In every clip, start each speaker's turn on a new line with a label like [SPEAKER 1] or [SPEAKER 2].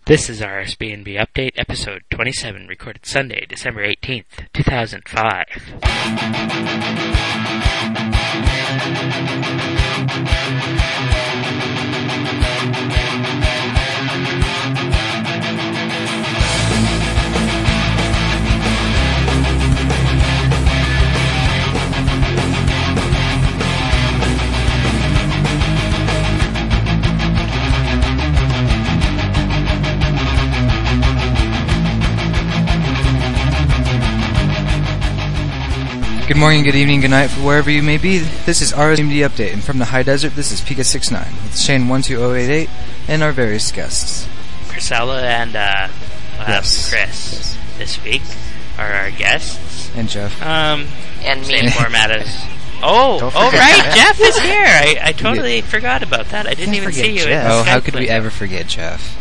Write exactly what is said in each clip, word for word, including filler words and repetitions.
[SPEAKER 1] This is our R S B N B Update, episode twenty-seven, recorded Sunday, December eighteenth, two thousand five.
[SPEAKER 2] Good morning, good evening, good night, for wherever you may be. This is R S B N B Update, and from the High Desert, this is Pika sixty-nine, with Shane one two zero eight eight, and our various guests.
[SPEAKER 1] Priscilla and uh, uh,
[SPEAKER 2] Yes.
[SPEAKER 1] Chris
[SPEAKER 2] Yes.
[SPEAKER 1] this week are our guests.
[SPEAKER 2] And Jeff.
[SPEAKER 1] Um,
[SPEAKER 3] And me.
[SPEAKER 1] same format as... Oh,
[SPEAKER 2] Don't
[SPEAKER 1] oh
[SPEAKER 2] forget
[SPEAKER 1] right,
[SPEAKER 2] Jeff.
[SPEAKER 1] Jeff is here. I, I totally forgot about that. I didn't
[SPEAKER 2] Can't
[SPEAKER 1] even
[SPEAKER 2] forget
[SPEAKER 1] see you. in
[SPEAKER 2] Jeff.
[SPEAKER 1] the
[SPEAKER 2] Oh, how
[SPEAKER 1] Skype
[SPEAKER 2] could we
[SPEAKER 1] window.
[SPEAKER 2] ever forget Jeff?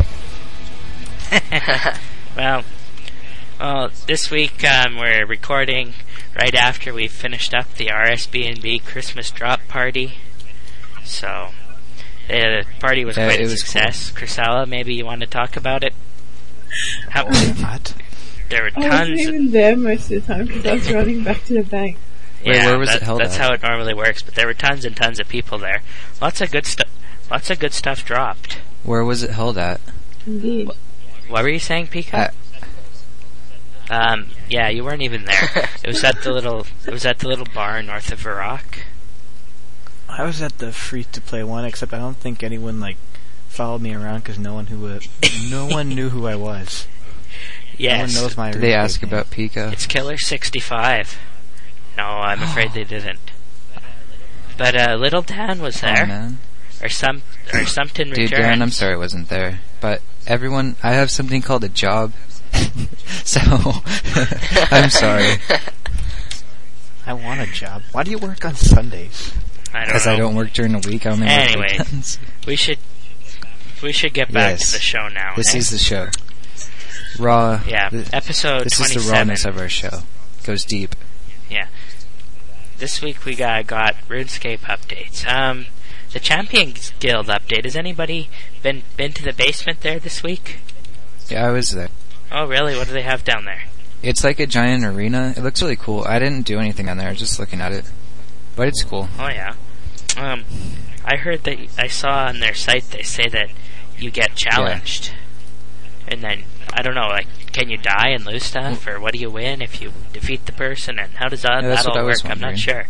[SPEAKER 1] Well, well, this week um, we're recording right after we finished up the R S B N B Christmas drop party. So, uh, the party was
[SPEAKER 2] Yeah,
[SPEAKER 1] quite
[SPEAKER 2] it
[SPEAKER 1] a
[SPEAKER 2] was
[SPEAKER 1] success. Crisella, maybe you want to talk about it? How,
[SPEAKER 2] What?
[SPEAKER 1] there were
[SPEAKER 4] I wasn't
[SPEAKER 1] tons.
[SPEAKER 4] even there most of the time because I was running back to the bank.
[SPEAKER 1] Yeah,
[SPEAKER 2] Wait, where was
[SPEAKER 1] that-
[SPEAKER 2] it held
[SPEAKER 1] That's
[SPEAKER 2] at?
[SPEAKER 1] how it normally works. But there were tons and tons of people there. Lots of good stuff. Lots of good stuff dropped.
[SPEAKER 2] Where was it held at?
[SPEAKER 4] Indeed.
[SPEAKER 1] What were you saying, Pika?
[SPEAKER 2] At-
[SPEAKER 1] Um, yeah, you weren't even there. It was at the little. It was at the little bar north of Iraq.
[SPEAKER 5] I was at the free-to-play one, except I don't think anyone like followed me around because no one who uh, no one knew who I was.
[SPEAKER 1] Yes.
[SPEAKER 5] No one knows my.
[SPEAKER 2] Did they
[SPEAKER 5] real
[SPEAKER 2] ask
[SPEAKER 5] name.
[SPEAKER 2] about Pika?
[SPEAKER 1] It's Killer sixty-five. No, I'm afraid they didn't. But uh, Little Dan was
[SPEAKER 2] Oh,
[SPEAKER 1] there,
[SPEAKER 2] man.
[SPEAKER 1] or some, or something
[SPEAKER 2] Dude,
[SPEAKER 1] returned.
[SPEAKER 2] Dan, I'm sorry I wasn't there. But everyone, I have something called a job. So, I'm sorry.
[SPEAKER 5] I want a job. Why do you work on Sundays?
[SPEAKER 1] I don't
[SPEAKER 2] Because
[SPEAKER 1] know.
[SPEAKER 2] I don't work during the week, I only
[SPEAKER 1] Anyway.
[SPEAKER 2] work weekends.
[SPEAKER 1] We should, we should get back
[SPEAKER 2] Yes.
[SPEAKER 1] to the show now.
[SPEAKER 2] This
[SPEAKER 1] eh?
[SPEAKER 2] is the show. Raw.
[SPEAKER 1] yeah,
[SPEAKER 2] th-
[SPEAKER 1] episode
[SPEAKER 2] This is the
[SPEAKER 1] twenty-seven.
[SPEAKER 2] rawness of our show. Goes deep.
[SPEAKER 1] Yeah. This week we got got RuneScape updates. Um, the Champions Guild update. Has anybody been been to the basement there this week?
[SPEAKER 2] Yeah, I was there.
[SPEAKER 1] Oh, really? What do they have down there?
[SPEAKER 2] It's like a giant arena. It looks really cool. I didn't do anything on there, just looking at it. But it's cool.
[SPEAKER 1] Oh yeah. Um, I heard that I saw on their site they say that you get challenged, and then I don't know, like, can you die and lose stuff, or what do you win if you defeat the person, and how does that,
[SPEAKER 2] Yeah, that's
[SPEAKER 1] that
[SPEAKER 2] what
[SPEAKER 1] all
[SPEAKER 2] I was
[SPEAKER 1] work? I'm not
[SPEAKER 2] wondering.
[SPEAKER 1] sure.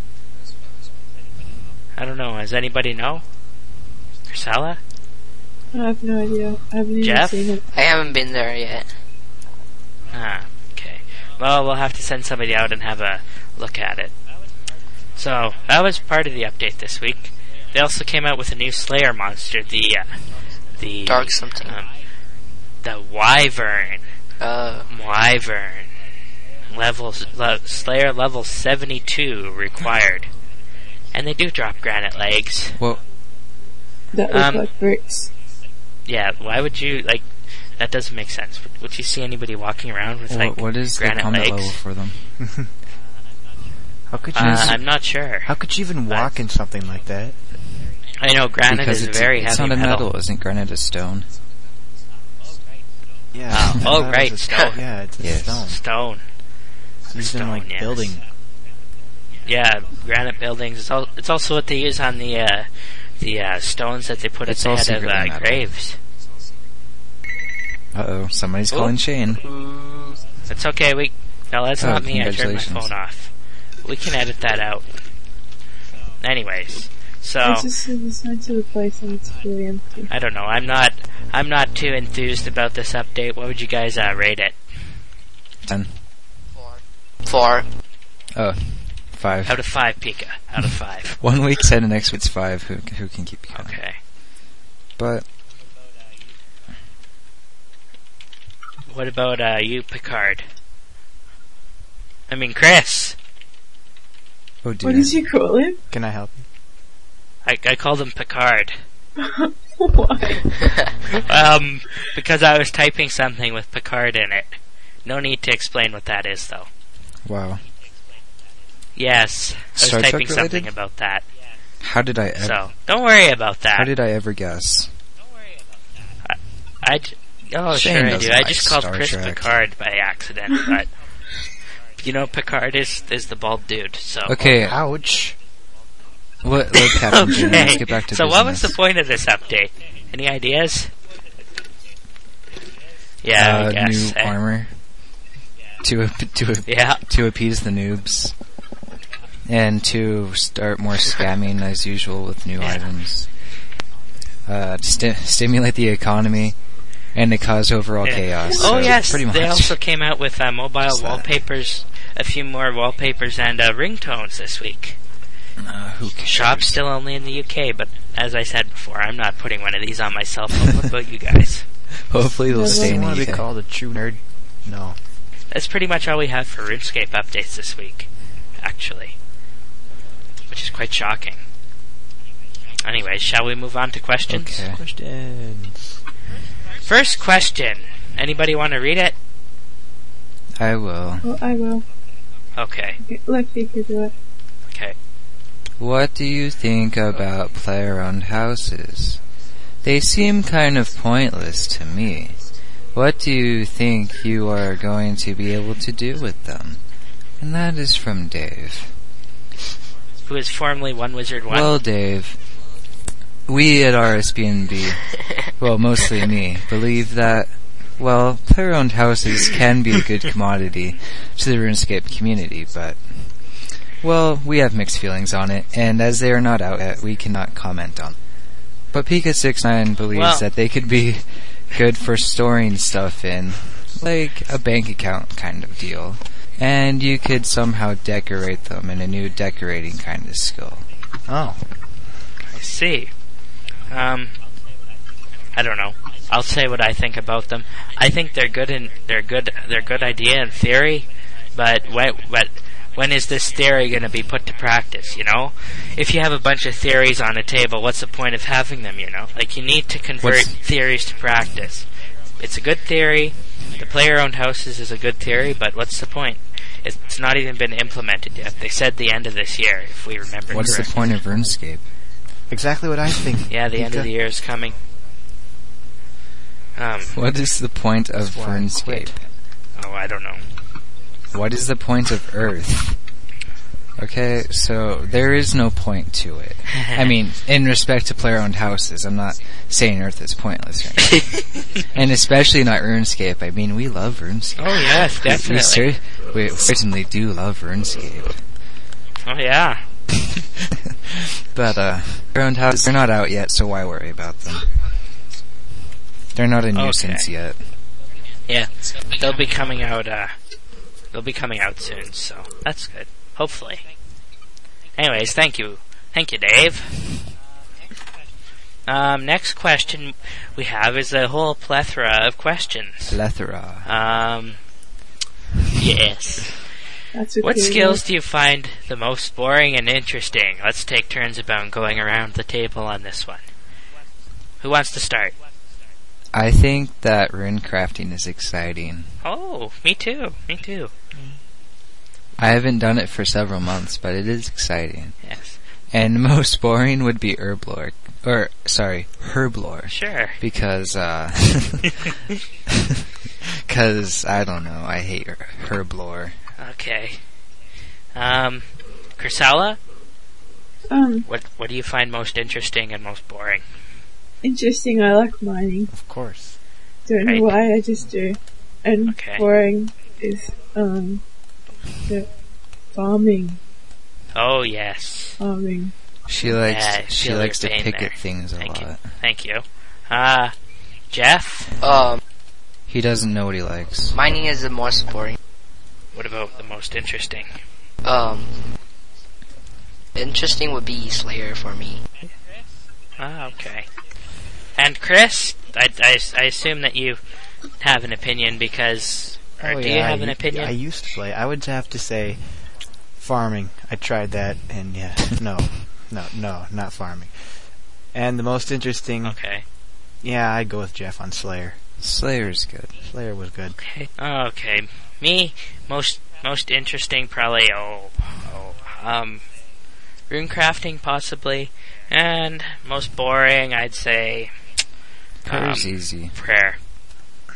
[SPEAKER 1] I don't know. Does anybody know? Ursula?
[SPEAKER 4] I have no idea. I haven't even
[SPEAKER 1] Jeff?
[SPEAKER 4] seen it.
[SPEAKER 3] I haven't been there yet.
[SPEAKER 1] Ah, okay. Well, we'll have to send somebody out and have a look at it. So, that was part of the update this week. They also came out with a new Slayer monster, the, uh, the...
[SPEAKER 3] Dark something.
[SPEAKER 1] Um, the Wyvern.
[SPEAKER 3] Uh,
[SPEAKER 1] Wyvern. Level, le- Slayer level seventy-two required. And they do drop granite legs.
[SPEAKER 2] Well,
[SPEAKER 4] That look
[SPEAKER 1] Um,
[SPEAKER 4] like bricks.
[SPEAKER 1] Yeah, why would you, like, that doesn't make sense. Would, would you see anybody walking around with, like,
[SPEAKER 2] what, what is the
[SPEAKER 1] granite
[SPEAKER 2] combat
[SPEAKER 1] legs?
[SPEAKER 2] level for them?
[SPEAKER 5] How could you?
[SPEAKER 1] Uh, I'm not sure.
[SPEAKER 5] how could you even walk in something like that?
[SPEAKER 1] I know granite
[SPEAKER 2] because
[SPEAKER 1] is
[SPEAKER 2] it's,
[SPEAKER 1] very
[SPEAKER 2] it's
[SPEAKER 1] heavy
[SPEAKER 2] not a
[SPEAKER 1] metal.
[SPEAKER 2] metal. Isn't granite a stone?
[SPEAKER 5] Yeah.
[SPEAKER 1] Oh,
[SPEAKER 5] I
[SPEAKER 1] oh,
[SPEAKER 5] thought it was
[SPEAKER 1] right,
[SPEAKER 5] a
[SPEAKER 1] stone.
[SPEAKER 5] Yeah, it's a
[SPEAKER 2] Yes.
[SPEAKER 5] stone.
[SPEAKER 1] Stone.
[SPEAKER 5] Used in
[SPEAKER 1] Stone,
[SPEAKER 5] like
[SPEAKER 1] yes.
[SPEAKER 5] building.
[SPEAKER 1] Yeah, granite buildings. It's, al- it's also what they use on the uh, the uh, stones that they put
[SPEAKER 2] It's
[SPEAKER 1] at
[SPEAKER 2] all
[SPEAKER 1] the head of
[SPEAKER 2] secretly
[SPEAKER 1] uh,
[SPEAKER 2] metal.
[SPEAKER 1] graves.
[SPEAKER 2] Uh oh, somebody's
[SPEAKER 1] Oh.
[SPEAKER 2] calling Shane.
[SPEAKER 1] It's okay. We no, that's
[SPEAKER 2] Oh,
[SPEAKER 1] not me. I turned my
[SPEAKER 2] congratulations.
[SPEAKER 1] phone off. We can edit that out. Anyways, so
[SPEAKER 4] It's just decided to replace and it's really empty.
[SPEAKER 1] I don't know. I'm not. I'm not too enthused about this update. What would you guys uh, rate it?
[SPEAKER 2] Ten.
[SPEAKER 3] four.
[SPEAKER 2] Oh, five.
[SPEAKER 1] Out of five, Pika. Out of five.
[SPEAKER 2] One week ten, and next week's five. Who who can keep count?
[SPEAKER 1] Okay.
[SPEAKER 2] But
[SPEAKER 1] What about uh, you, Picard? I mean, Chris.
[SPEAKER 2] oh dear.
[SPEAKER 4] What did you call him?
[SPEAKER 5] Can I help you?
[SPEAKER 1] I, I called him Picard.
[SPEAKER 4] Why?
[SPEAKER 1] Um, because I was typing something with Picard in it. No need to explain what that is, though.
[SPEAKER 2] Wow.
[SPEAKER 1] Yes, I was
[SPEAKER 2] Star Trek
[SPEAKER 1] typing
[SPEAKER 2] related?
[SPEAKER 1] something about that.
[SPEAKER 2] How did I ever?
[SPEAKER 1] So, don't worry about that.
[SPEAKER 2] How did I ever guess?
[SPEAKER 1] I, j- Oh,
[SPEAKER 2] Shane
[SPEAKER 1] sure I
[SPEAKER 2] doesn't
[SPEAKER 1] do. I
[SPEAKER 2] like
[SPEAKER 1] just called
[SPEAKER 2] Star
[SPEAKER 1] Chris
[SPEAKER 2] Trek.
[SPEAKER 1] Picard by accident, but you know, Picard is is the bald dude. So
[SPEAKER 2] Okay,
[SPEAKER 5] Ouch.
[SPEAKER 2] what, let Captain Jim,
[SPEAKER 1] okay.
[SPEAKER 2] let's get back to
[SPEAKER 1] so,
[SPEAKER 2] business.
[SPEAKER 1] what was the point of this update? Any ideas? Yeah,
[SPEAKER 2] uh,
[SPEAKER 1] I guess.
[SPEAKER 2] new
[SPEAKER 1] eh?
[SPEAKER 2] armor to ap- to ap-
[SPEAKER 1] Yeah.
[SPEAKER 2] to appease the noobs, and to start more scamming as usual with new
[SPEAKER 1] Yeah.
[SPEAKER 2] items. Uh, to sti- stimulate the economy and to cause overall
[SPEAKER 1] Yeah.
[SPEAKER 2] chaos.
[SPEAKER 1] Oh
[SPEAKER 2] So,
[SPEAKER 1] yes,
[SPEAKER 2] pretty much.
[SPEAKER 1] they also came out with uh, mobile
[SPEAKER 2] What's that?
[SPEAKER 1] wallpapers, a few more wallpapers and uh, ringtones this week.
[SPEAKER 2] Uh, who cares?
[SPEAKER 1] Shop's still only in the U K, but as I said before, I'm not putting one of these on my cell phone. What about you guys?
[SPEAKER 2] Hopefully they'll
[SPEAKER 4] Does
[SPEAKER 2] stay
[SPEAKER 5] Do
[SPEAKER 2] in
[SPEAKER 5] you
[SPEAKER 2] the
[SPEAKER 5] want to
[SPEAKER 2] U
[SPEAKER 5] be
[SPEAKER 2] K.
[SPEAKER 5] called a true nerd? No.
[SPEAKER 1] That's pretty much all we have for RuneScape updates this week, actually. Which is quite shocking. Anyways, shall we move on to questions?
[SPEAKER 2] Okay.
[SPEAKER 5] Questions.
[SPEAKER 1] First question. Anybody want to read it?
[SPEAKER 2] I will.
[SPEAKER 4] Oh, I will.
[SPEAKER 1] Okay.
[SPEAKER 4] Okay, let Fika do it.
[SPEAKER 1] Okay.
[SPEAKER 2] What do you think about player-owned houses? They seem kind of pointless to me. What do you think you are going to be able to do with them? And that is from Dave.
[SPEAKER 1] Who is formerly One Wizard One?
[SPEAKER 2] Well, Dave, we at R S B N B, well, mostly me, believe that, well, player-owned houses can be a good commodity to the RuneScape community, but, well, we have mixed feelings on it, and as they are not out yet, we cannot comment on them. But Pika sixty-nine believes
[SPEAKER 1] Well-
[SPEAKER 2] that they could be good for storing stuff in, like a bank account kind of deal. And you could somehow decorate them in a new decorating kind of skill.
[SPEAKER 5] Oh.
[SPEAKER 1] I see. Um, I don't know. I'll say what I think about them. I think they're good in they're good they're good idea in theory, but when but when is this theory going to be put to practice? You know, if you have a bunch of theories on a table, what's the point of having them? You know, like you need to convert
[SPEAKER 2] What's-
[SPEAKER 1] theories to practice. It's a good theory. The player-owned houses is a good theory, but what's the point? It's not even been implemented yet. They said the end of this year, if we remember
[SPEAKER 2] What's the
[SPEAKER 1] correctly.
[SPEAKER 2] point of RuneScape?
[SPEAKER 5] Exactly what I think.
[SPEAKER 1] Yeah, the end of the year is coming. Um,
[SPEAKER 2] What is the point of
[SPEAKER 5] That's why I
[SPEAKER 2] RuneScape?
[SPEAKER 5] quit.
[SPEAKER 1] oh, I don't know.
[SPEAKER 2] What is the point of Earth? Okay, so there is no point to it. I mean, in respect to player-owned houses, I'm not saying Earth is pointless or anything. And especially not RuneScape. I mean, we love RuneScape.
[SPEAKER 1] Oh yes,
[SPEAKER 2] We-
[SPEAKER 1] definitely.
[SPEAKER 2] We, cer- we certainly do love RuneScape.
[SPEAKER 1] Oh yeah.
[SPEAKER 2] But, uh, player-owned houses, they're not out yet, so why worry about them? They're not a nuisance
[SPEAKER 1] Okay.
[SPEAKER 2] yet.
[SPEAKER 1] Yeah, they'll be coming out. Uh, they'll be coming out soon, so that's good. Hopefully. Anyways, thank you, thank you, Dave. Um, next question we have is a whole plethora of questions.
[SPEAKER 2] Plethora.
[SPEAKER 1] Um, yes.
[SPEAKER 4] That's okay.
[SPEAKER 1] What skills do you find the most boring and interesting? Let's take turns about going around the table on this one. Who wants to start?
[SPEAKER 2] I think that rune crafting is exciting.
[SPEAKER 1] Oh, me too. Me too.
[SPEAKER 2] I haven't done it for several months, but it is exciting.
[SPEAKER 1] Yes.
[SPEAKER 2] And most boring would be herblore. Or, sorry, herblore.
[SPEAKER 1] Sure.
[SPEAKER 2] Because, uh... Because, I don't know, I hate her- herblore.
[SPEAKER 1] Okay. Um, Chrysella,
[SPEAKER 4] Um,
[SPEAKER 1] what what do you find most interesting and most boring?
[SPEAKER 4] interesting. I like mining.
[SPEAKER 5] Of course.
[SPEAKER 4] Don't
[SPEAKER 1] Right.
[SPEAKER 4] know why. I just do. And
[SPEAKER 1] Okay.
[SPEAKER 4] boring is um the farming.
[SPEAKER 1] Oh yes.
[SPEAKER 4] Farming.
[SPEAKER 2] She likes
[SPEAKER 1] Yeah, I
[SPEAKER 2] she
[SPEAKER 1] feel
[SPEAKER 2] likes to
[SPEAKER 1] your pain
[SPEAKER 2] pick at
[SPEAKER 1] there.
[SPEAKER 2] things a
[SPEAKER 1] Thank you.
[SPEAKER 2] lot.
[SPEAKER 1] Thank you. Uh, Jeff,
[SPEAKER 3] Um,
[SPEAKER 2] He doesn't know what he likes.
[SPEAKER 3] mining is the most boring.
[SPEAKER 1] what about the most interesting?
[SPEAKER 3] Um, interesting would be Slayer for me.
[SPEAKER 1] Ah, okay. And Chris, I, I, I assume that you have an opinion because, or
[SPEAKER 5] Oh,
[SPEAKER 1] do
[SPEAKER 5] yeah,
[SPEAKER 1] you have
[SPEAKER 5] I
[SPEAKER 1] an
[SPEAKER 5] u-
[SPEAKER 1] opinion?
[SPEAKER 5] I used to play. I would have to say farming. I tried that, and yeah, no, no, no, not farming. And the most interesting,
[SPEAKER 1] Okay.
[SPEAKER 5] yeah, I'd go with Jeff on Slayer.
[SPEAKER 2] Slayer's good.
[SPEAKER 5] Slayer was good.
[SPEAKER 1] Okay. Okay. Me, most most interesting probably oh oh um rune crafting possibly. And most boring I'd say um,
[SPEAKER 2] Prayer's easy.
[SPEAKER 1] prayer.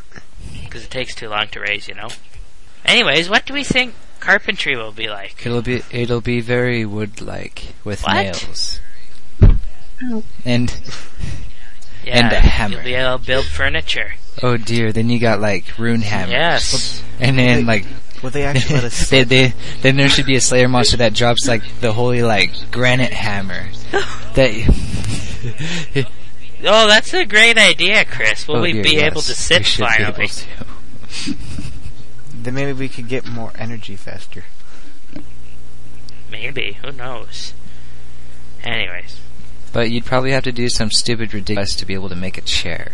[SPEAKER 1] because it takes too long to raise, you know. Anyways, what do we think carpentry will be like?
[SPEAKER 2] It'll be it'll be very wood-like with
[SPEAKER 1] What?
[SPEAKER 2] nails
[SPEAKER 4] Oh,
[SPEAKER 2] and
[SPEAKER 1] Yeah,
[SPEAKER 2] and a hammer.
[SPEAKER 1] You'll be able to build furniture.
[SPEAKER 2] oh dear. Then you got like rune hammers.
[SPEAKER 1] Yes.
[SPEAKER 2] And then like
[SPEAKER 5] Will they actually let us?
[SPEAKER 2] they, they, then there should be a Slayer monster that drops like the holy like granite hammer. That.
[SPEAKER 1] Oh, that's a great idea, Chris. Will
[SPEAKER 2] Oh,
[SPEAKER 1] we
[SPEAKER 2] dear,
[SPEAKER 1] be
[SPEAKER 2] yes.
[SPEAKER 1] able to
[SPEAKER 2] We
[SPEAKER 1] sit
[SPEAKER 2] should be able
[SPEAKER 1] finally?
[SPEAKER 2] to.
[SPEAKER 5] Then maybe we could get more energy faster.
[SPEAKER 1] Maybe. Who knows? Anyways.
[SPEAKER 2] But you'd probably have to do some stupid ridiculous to be able to make a chair.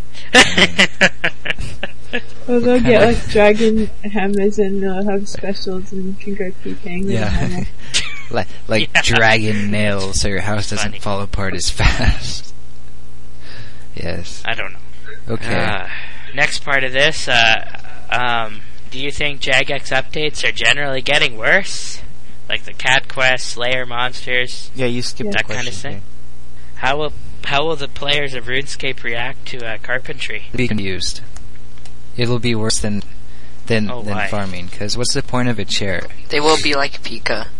[SPEAKER 4] well, they'll
[SPEAKER 2] What
[SPEAKER 4] get
[SPEAKER 2] kind of-
[SPEAKER 4] like dragon hammers and they'll have specials and can go peeking with a
[SPEAKER 2] Yeah.
[SPEAKER 4] hammer.
[SPEAKER 2] like like
[SPEAKER 1] Yeah.
[SPEAKER 2] dragon nails so your house doesn't
[SPEAKER 1] Funny.
[SPEAKER 2] fall apart as fast. Yes.
[SPEAKER 1] I don't know.
[SPEAKER 2] Okay.
[SPEAKER 1] Uh, next part of this, uh, um, do you think Jagex updates are generally getting worse? Like the Cat Quest, Slayer monsters?
[SPEAKER 5] Yeah, you skipped
[SPEAKER 4] Yeah.
[SPEAKER 5] that
[SPEAKER 1] That kind of
[SPEAKER 5] question.
[SPEAKER 1] thing? How will how will the players of RuneScape react to uh, carpentry?
[SPEAKER 2] Be confused. It'll be worse than than
[SPEAKER 1] Oh,
[SPEAKER 2] than
[SPEAKER 1] why?
[SPEAKER 2] farming. Because what's the point of a chair?
[SPEAKER 3] They will be like Pika.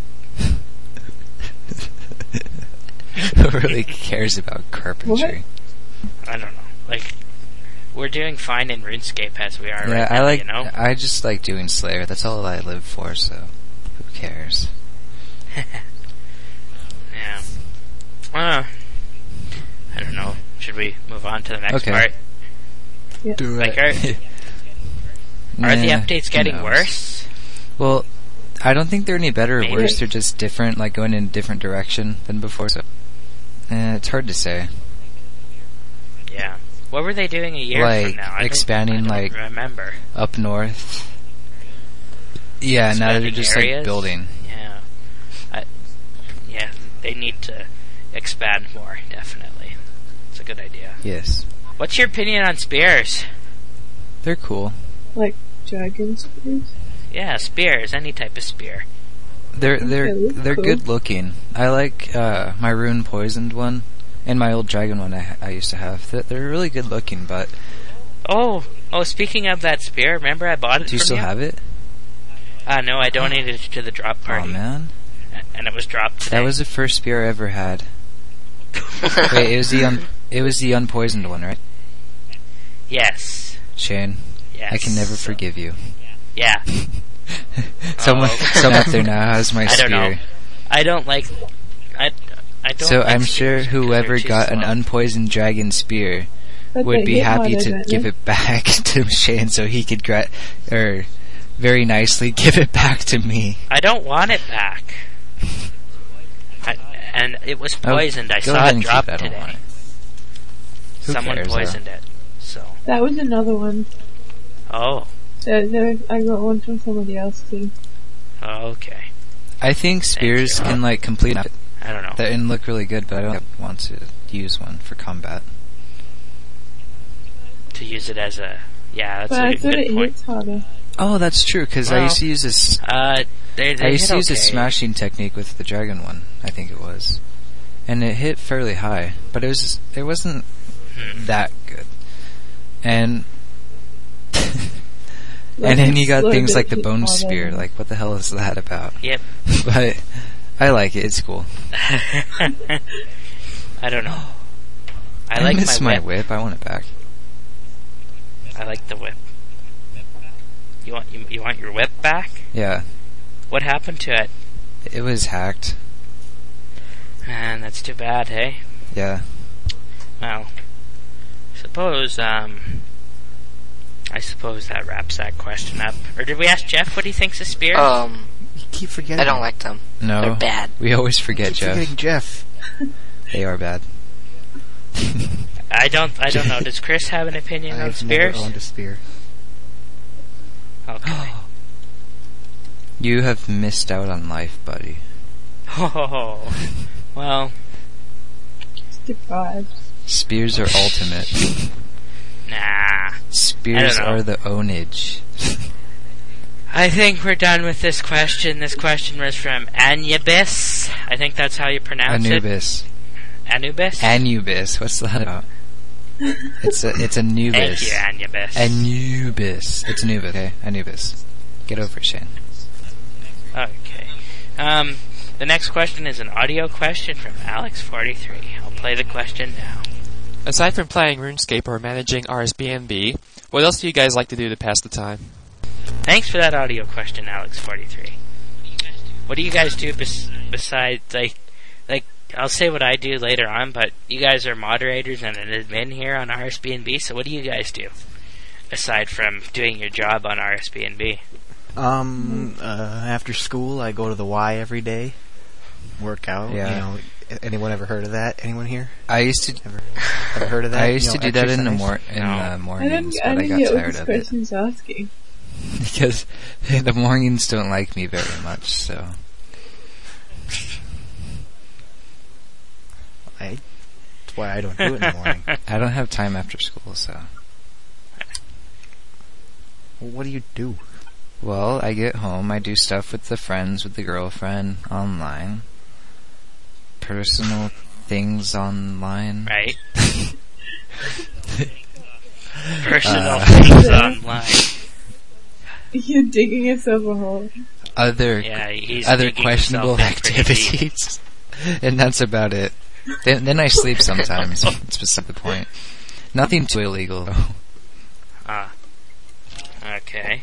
[SPEAKER 2] Who really cares about carpentry?
[SPEAKER 1] I don't know. Like, we're doing fine in RuneScape as we are
[SPEAKER 2] Yeah,
[SPEAKER 1] right
[SPEAKER 2] I
[SPEAKER 1] now,
[SPEAKER 2] like.
[SPEAKER 1] you know?
[SPEAKER 2] I just like doing Slayer. That's all I live for. So, who cares?
[SPEAKER 1] Yeah. Uh, I don't know. Should we move on to the next
[SPEAKER 2] Okay.
[SPEAKER 1] part?
[SPEAKER 5] Do
[SPEAKER 1] Like, are, are the
[SPEAKER 2] Nah,
[SPEAKER 1] updates
[SPEAKER 2] who
[SPEAKER 1] getting
[SPEAKER 2] knows?
[SPEAKER 1] worse?
[SPEAKER 2] Well, I don't think they're any better or
[SPEAKER 1] Maybe.
[SPEAKER 2] worse. They're just different, like going in a different direction than before. So, eh, it's hard to say.
[SPEAKER 1] Yeah. What were they doing a year
[SPEAKER 2] Like,
[SPEAKER 1] from now? I don't-
[SPEAKER 2] expanding,
[SPEAKER 1] I don't
[SPEAKER 2] like,
[SPEAKER 1] remember.
[SPEAKER 2] Up north. Yeah, now they're
[SPEAKER 1] Expanding
[SPEAKER 2] just
[SPEAKER 1] areas?
[SPEAKER 2] like building.
[SPEAKER 1] Yeah. I, yeah, they need to expand more, definitely. It's a good idea.
[SPEAKER 2] Yes,
[SPEAKER 1] What's your opinion on spears?
[SPEAKER 2] they're cool.
[SPEAKER 4] Like dragon spears.
[SPEAKER 1] Yeah, spears, any type of spear.
[SPEAKER 2] They're they're
[SPEAKER 4] Okay,
[SPEAKER 2] they're
[SPEAKER 4] cool.
[SPEAKER 2] good looking. I like uh, my rune poisoned one and my old dragon one I, ha- I used to have. They're, they're really good looking. But
[SPEAKER 1] Oh, oh, speaking of that spear, remember I bought it
[SPEAKER 2] do you
[SPEAKER 1] from
[SPEAKER 2] still
[SPEAKER 1] you?
[SPEAKER 2] have it?
[SPEAKER 1] Uh, no, I donated it to the drop
[SPEAKER 2] Oh
[SPEAKER 1] party.
[SPEAKER 2] man,
[SPEAKER 1] And it was dropped today.
[SPEAKER 2] that was the first spear I ever had. Wait, it was the un- it was the unpoisoned one, right?
[SPEAKER 1] Yes.
[SPEAKER 2] Shane,
[SPEAKER 1] Yes.
[SPEAKER 2] I can never
[SPEAKER 1] So-
[SPEAKER 2] forgive you.
[SPEAKER 1] Yeah.
[SPEAKER 2] Someone,
[SPEAKER 1] Oh.
[SPEAKER 2] someone up there now has my
[SPEAKER 1] I
[SPEAKER 2] spear.
[SPEAKER 1] don't know. I don't like... I, I don't
[SPEAKER 2] So
[SPEAKER 1] like
[SPEAKER 2] I'm sure
[SPEAKER 1] spears because
[SPEAKER 2] whoever
[SPEAKER 1] they're too
[SPEAKER 2] got an
[SPEAKER 1] slow.
[SPEAKER 2] unpoisoned dragon spear
[SPEAKER 4] But
[SPEAKER 2] would
[SPEAKER 4] they
[SPEAKER 2] be
[SPEAKER 4] hit
[SPEAKER 2] happy
[SPEAKER 4] harder,
[SPEAKER 2] to
[SPEAKER 4] don't
[SPEAKER 2] give
[SPEAKER 4] they?
[SPEAKER 2] it back to Shane so he could gra- or very nicely give it back to me.
[SPEAKER 1] I don't want it back. I, and it was
[SPEAKER 2] Oh,
[SPEAKER 1] poisoned. I
[SPEAKER 2] go
[SPEAKER 1] saw
[SPEAKER 2] ahead
[SPEAKER 1] it
[SPEAKER 2] and keep
[SPEAKER 1] drop
[SPEAKER 2] it, I don't
[SPEAKER 1] today.
[SPEAKER 2] want it. Who
[SPEAKER 1] Someone
[SPEAKER 2] cares, though?
[SPEAKER 1] poisoned it. So,
[SPEAKER 4] That was another one.
[SPEAKER 1] oh,
[SPEAKER 4] There, there, I got one from somebody else too.
[SPEAKER 1] oh, okay.
[SPEAKER 2] I think spears
[SPEAKER 1] you.
[SPEAKER 2] can like complete that
[SPEAKER 1] I don't know.
[SPEAKER 2] and look really good, but I don't want to use one for combat.
[SPEAKER 1] To use it as a, yeah, that's
[SPEAKER 4] But
[SPEAKER 1] a
[SPEAKER 4] I
[SPEAKER 1] good
[SPEAKER 4] thought it
[SPEAKER 1] point.
[SPEAKER 4] hits harder.
[SPEAKER 2] Oh, that's true. Because I
[SPEAKER 1] Well,
[SPEAKER 2] used to use this.
[SPEAKER 1] Uh, they, they
[SPEAKER 2] I used
[SPEAKER 1] hit
[SPEAKER 2] to use a
[SPEAKER 1] okay.
[SPEAKER 2] smashing technique with the dragon one. I think it was, and it hit fairly high, but it was it wasn't
[SPEAKER 1] Hmm.
[SPEAKER 2] that good. And
[SPEAKER 4] Like
[SPEAKER 2] and then
[SPEAKER 4] a
[SPEAKER 2] you got
[SPEAKER 4] slow
[SPEAKER 2] things
[SPEAKER 4] bit
[SPEAKER 2] like the
[SPEAKER 4] hit
[SPEAKER 2] bone
[SPEAKER 4] harder.
[SPEAKER 2] spear. Like, what the hell is that about?
[SPEAKER 1] Yep.
[SPEAKER 2] But I like it. It's cool.
[SPEAKER 1] I don't know. I,
[SPEAKER 2] I,
[SPEAKER 1] like
[SPEAKER 2] miss
[SPEAKER 1] my
[SPEAKER 2] my
[SPEAKER 1] whip.
[SPEAKER 2] whip. I want it back.
[SPEAKER 1] I like the whip. You want you, you want your whip back?
[SPEAKER 2] Yeah,
[SPEAKER 1] What happened to it?
[SPEAKER 2] it was hacked.
[SPEAKER 1] Man, that's too bad, hey?
[SPEAKER 2] Yeah.
[SPEAKER 1] Well, suppose, um, I suppose that wraps that question up. Or did we ask Jeff what he thinks of spears?
[SPEAKER 3] Um,
[SPEAKER 5] You keep forgetting.
[SPEAKER 3] I don't like them.
[SPEAKER 2] No.
[SPEAKER 3] They're bad.
[SPEAKER 2] We always forget
[SPEAKER 5] keep
[SPEAKER 2] Jeff.
[SPEAKER 5] forgetting Jeff.
[SPEAKER 2] They are bad.
[SPEAKER 1] I don't, I don't know. Does Chris have an opinion on
[SPEAKER 5] I've never
[SPEAKER 1] spears?
[SPEAKER 5] owned a spear.
[SPEAKER 1] Okay.
[SPEAKER 2] You have missed out on life, buddy.
[SPEAKER 1] Oh, well,
[SPEAKER 4] It's deprived.
[SPEAKER 2] Spears are ultimate.
[SPEAKER 1] nah.
[SPEAKER 2] Spears
[SPEAKER 1] I don't know.
[SPEAKER 2] are the ownage.
[SPEAKER 1] I think we're done with this question. This question was from Anubis. I think that's how you pronounce
[SPEAKER 2] Anubis.
[SPEAKER 1] it. Anubis?
[SPEAKER 2] Anubis. What's that about? It's a it's Anubis.
[SPEAKER 1] Thank you, Anubis.
[SPEAKER 2] Anubis. It's Anubis. Okay, Anubis. Get over it, Shane.
[SPEAKER 1] Okay. Um, the next question is an audio question from Alex forty-three. I'll play the question now.
[SPEAKER 6] Aside from playing RuneScape or managing R S B N B, what else do you guys like to do to pass the time?
[SPEAKER 1] Thanks for that audio question, Alex forty-three. What do you guys do bes- besides, like, like, I'll say what I do later on, but you guys are moderators and an admin here on R S B N B, so what do you guys do? Aside from doing your job on R S B N B.
[SPEAKER 5] Um, uh, after school, I go to the Y every day, work out.
[SPEAKER 2] Yeah.
[SPEAKER 5] You know, anyone ever heard of that? Anyone here?
[SPEAKER 2] I used to
[SPEAKER 5] Ever, ever heard of that?
[SPEAKER 2] I used
[SPEAKER 5] You
[SPEAKER 2] to
[SPEAKER 5] know,
[SPEAKER 2] do that in the
[SPEAKER 5] exercise?
[SPEAKER 2] mor- in
[SPEAKER 1] No.
[SPEAKER 2] the
[SPEAKER 4] I
[SPEAKER 2] mornings,
[SPEAKER 4] don't, I
[SPEAKER 2] but I
[SPEAKER 4] don't
[SPEAKER 2] got
[SPEAKER 4] get what
[SPEAKER 2] tired
[SPEAKER 4] this
[SPEAKER 2] of it
[SPEAKER 4] question's asking.
[SPEAKER 2] because the mornings don't like me very much. So
[SPEAKER 5] I, that's why I don't do it in the morning.
[SPEAKER 2] I don't have time after school. So
[SPEAKER 5] Well, what do you do?
[SPEAKER 2] well, I get home, I do stuff with the friends, with the girlfriend online, personal things online.
[SPEAKER 1] Right? Personal
[SPEAKER 2] Uh,
[SPEAKER 1] things online.
[SPEAKER 4] You're digging yourself a hole.
[SPEAKER 2] Other
[SPEAKER 1] Yeah, he's
[SPEAKER 2] other
[SPEAKER 1] digging
[SPEAKER 2] questionable
[SPEAKER 1] himself in pretty deep.
[SPEAKER 2] activities, and that's about it. Then, then I sleep sometimes. That's beside the point. Nothing too illegal. though.
[SPEAKER 1] Ah. Okay.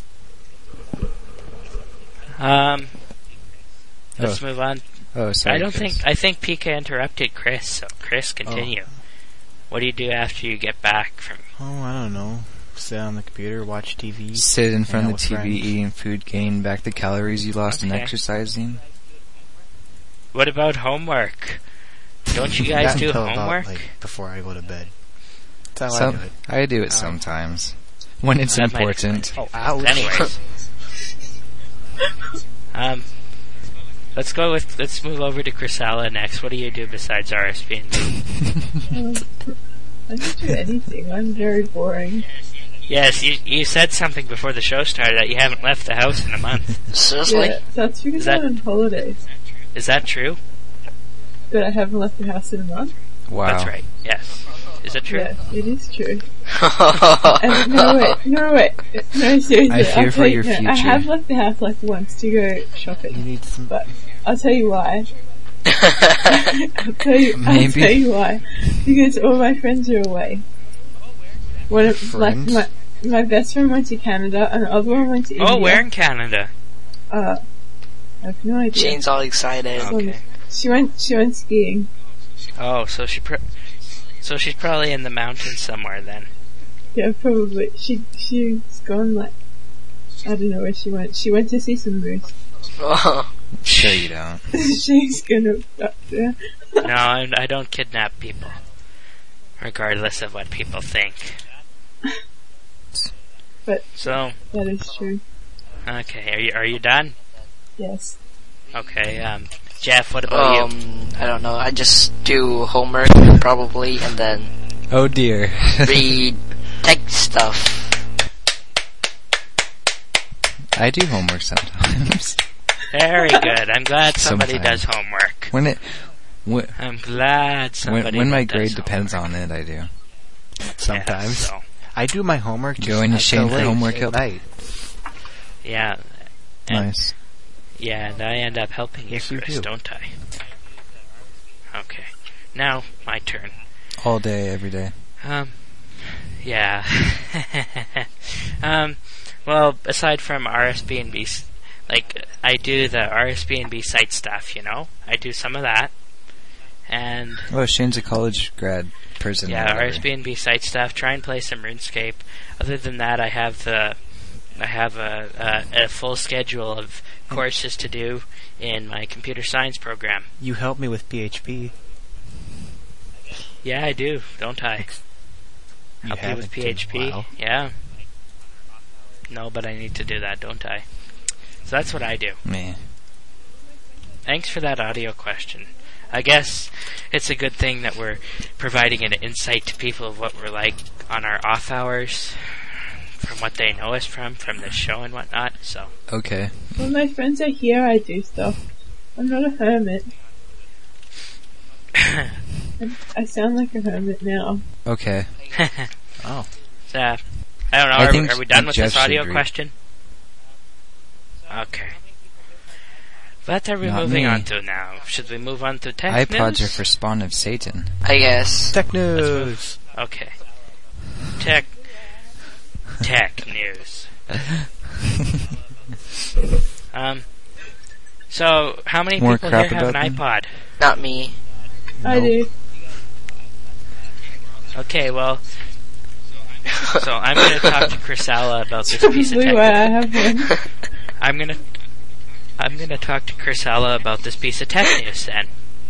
[SPEAKER 1] Um. Let's
[SPEAKER 2] Oh.
[SPEAKER 1] move on.
[SPEAKER 2] Oh, sorry.
[SPEAKER 1] I don't
[SPEAKER 2] Chris.
[SPEAKER 1] think I think Pika interrupted Chris, so Chris, continue. What do you do after you get back from?
[SPEAKER 5] Oh, I don't know. Sit on the computer, watch T V.
[SPEAKER 2] Sit in front
[SPEAKER 5] hang
[SPEAKER 2] of
[SPEAKER 5] out
[SPEAKER 2] the
[SPEAKER 5] with
[SPEAKER 2] T V,
[SPEAKER 5] friends.
[SPEAKER 2] eating food, gain back the calories you lost in
[SPEAKER 1] Okay.
[SPEAKER 2] exercising.
[SPEAKER 1] What about homework? Don't you guys
[SPEAKER 5] Not
[SPEAKER 1] do
[SPEAKER 5] until
[SPEAKER 1] homework?
[SPEAKER 5] About, like, before I go to bed. That's how
[SPEAKER 2] Some-
[SPEAKER 5] I do it.
[SPEAKER 2] I do it
[SPEAKER 5] Um,
[SPEAKER 2] sometimes when it's
[SPEAKER 1] That might
[SPEAKER 2] important.
[SPEAKER 1] explain.
[SPEAKER 5] Oh, ouch.
[SPEAKER 1] Anyways, um, let's go with let's move over to Chrysala next. What do you do besides R S B N B?
[SPEAKER 4] Um, I don't do anything. I'm very boring.
[SPEAKER 1] Yes, you you said something before the show started that you haven't left the house in a month.
[SPEAKER 3] Seriously?
[SPEAKER 4] Yeah, that's because
[SPEAKER 1] Is that-
[SPEAKER 4] I'm on holidays.
[SPEAKER 1] Is that true?
[SPEAKER 4] But I haven't left the house in a month.
[SPEAKER 2] Wow.
[SPEAKER 1] That's right. Yes. Is it true?
[SPEAKER 4] Yeah, it is true. And no, wait, no, wait. No, seriously.
[SPEAKER 2] I fear
[SPEAKER 4] I'll
[SPEAKER 2] for
[SPEAKER 4] tell you,
[SPEAKER 2] your
[SPEAKER 4] no, I
[SPEAKER 2] future.
[SPEAKER 4] have left the house like once to go
[SPEAKER 5] You
[SPEAKER 4] shopping.
[SPEAKER 5] need some.
[SPEAKER 4] But I'll tell you why. I'll tell you, I'll
[SPEAKER 2] Maybe.
[SPEAKER 4] tell you why. Because all my friends are away. One of, like,
[SPEAKER 5] Friends?
[SPEAKER 4] my, my best friend went to Canada and the other one went to India.
[SPEAKER 1] Oh, where in Canada?
[SPEAKER 4] Uh, I have no idea.
[SPEAKER 3] Shane's all excited.
[SPEAKER 1] Okay.
[SPEAKER 4] She went, she went skiing.
[SPEAKER 1] Oh, so she pr- so she's probably in the mountains somewhere then.
[SPEAKER 4] Yeah, probably. She, she's gone like, I don't know where she went. She went to see some moose.
[SPEAKER 3] Oh,
[SPEAKER 2] Sure you don't.
[SPEAKER 4] She's gonna, uh, yeah.
[SPEAKER 1] No, I'm, I don't kidnap people, regardless of what people think.
[SPEAKER 4] But
[SPEAKER 1] So,
[SPEAKER 4] that is true.
[SPEAKER 1] okay, are you are you done?
[SPEAKER 4] Yes.
[SPEAKER 1] Okay, um, Jeff, what about you?
[SPEAKER 3] um, I don't know. I just do homework probably, and then
[SPEAKER 2] Oh dear.
[SPEAKER 3] read tech stuff.
[SPEAKER 2] I do homework sometimes.
[SPEAKER 1] Very good. I'm glad somebody
[SPEAKER 2] Sometimes.
[SPEAKER 1] does homework.
[SPEAKER 2] when it when,
[SPEAKER 1] I'm glad somebody
[SPEAKER 2] when, when my
[SPEAKER 1] does
[SPEAKER 2] grade
[SPEAKER 1] homework.
[SPEAKER 2] depends on it, I do.
[SPEAKER 5] Sometimes.
[SPEAKER 1] Yeah, so,
[SPEAKER 5] I do my homework. just
[SPEAKER 2] Going to
[SPEAKER 5] not
[SPEAKER 2] Shane
[SPEAKER 5] till
[SPEAKER 2] for
[SPEAKER 5] late
[SPEAKER 2] homework
[SPEAKER 5] at
[SPEAKER 2] help?
[SPEAKER 5] night.
[SPEAKER 1] yeah, and,
[SPEAKER 2] Nice.
[SPEAKER 1] yeah, and I end up helping you,
[SPEAKER 5] Yes, you
[SPEAKER 1] Chris,
[SPEAKER 5] do.
[SPEAKER 1] don't I? Okay, now my turn.
[SPEAKER 2] All day, every day.
[SPEAKER 1] Um, yeah. um, well, aside from R S B N B, like, I do the R S B N B site stuff, you know? I do some of that. And,
[SPEAKER 2] Oh, Shane's a college grad person. or
[SPEAKER 1] yeah,
[SPEAKER 2] whatever.
[SPEAKER 1] R S B N B site stuff, try and play some RuneScape. Other than that, I have the, I have a, a, a full schedule of courses to do in my computer science program.
[SPEAKER 5] You help me with P H P.
[SPEAKER 1] Yeah, I do, don't I?
[SPEAKER 5] You
[SPEAKER 1] Help you
[SPEAKER 5] haven't
[SPEAKER 1] with
[SPEAKER 5] in
[SPEAKER 1] P H P?
[SPEAKER 5] a while.
[SPEAKER 1] Yeah. No, but I need to do that, don't I? So that's what I do.
[SPEAKER 2] Me.
[SPEAKER 1] Thanks for that audio question. I guess it's a good thing that we're providing an insight to people of what we're like on our off hours, from what they know us from, from the show and whatnot, so.
[SPEAKER 2] Okay.
[SPEAKER 4] When my friends are here, I do stuff. I'm not a hermit. I, I sound like a hermit now.
[SPEAKER 2] Okay.
[SPEAKER 5] Oh.
[SPEAKER 1] So, I don't know.
[SPEAKER 2] I
[SPEAKER 1] Are,
[SPEAKER 2] think
[SPEAKER 1] are we done with
[SPEAKER 2] Jeff
[SPEAKER 1] this audio
[SPEAKER 2] should read.
[SPEAKER 1] question? Okay. What are we
[SPEAKER 2] Not
[SPEAKER 1] moving
[SPEAKER 2] me.
[SPEAKER 1] on to now? Should we move on to tech
[SPEAKER 2] iPods
[SPEAKER 1] news?
[SPEAKER 2] are for spawn of Satan.
[SPEAKER 3] I guess.
[SPEAKER 5] Tech news.
[SPEAKER 1] Okay. Tech. Tech news. Um. So, how many
[SPEAKER 2] More
[SPEAKER 1] people here
[SPEAKER 2] crap
[SPEAKER 1] have an
[SPEAKER 2] about them?
[SPEAKER 1] iPod?
[SPEAKER 3] Not me.
[SPEAKER 4] I do.
[SPEAKER 1] Okay, well. So I'm going to talk to Chrysala about this piece of
[SPEAKER 4] Probably
[SPEAKER 1] tech.
[SPEAKER 4] why I have one.
[SPEAKER 1] I'm going to. I'm going to talk to Chrysala about this piece of tech news then.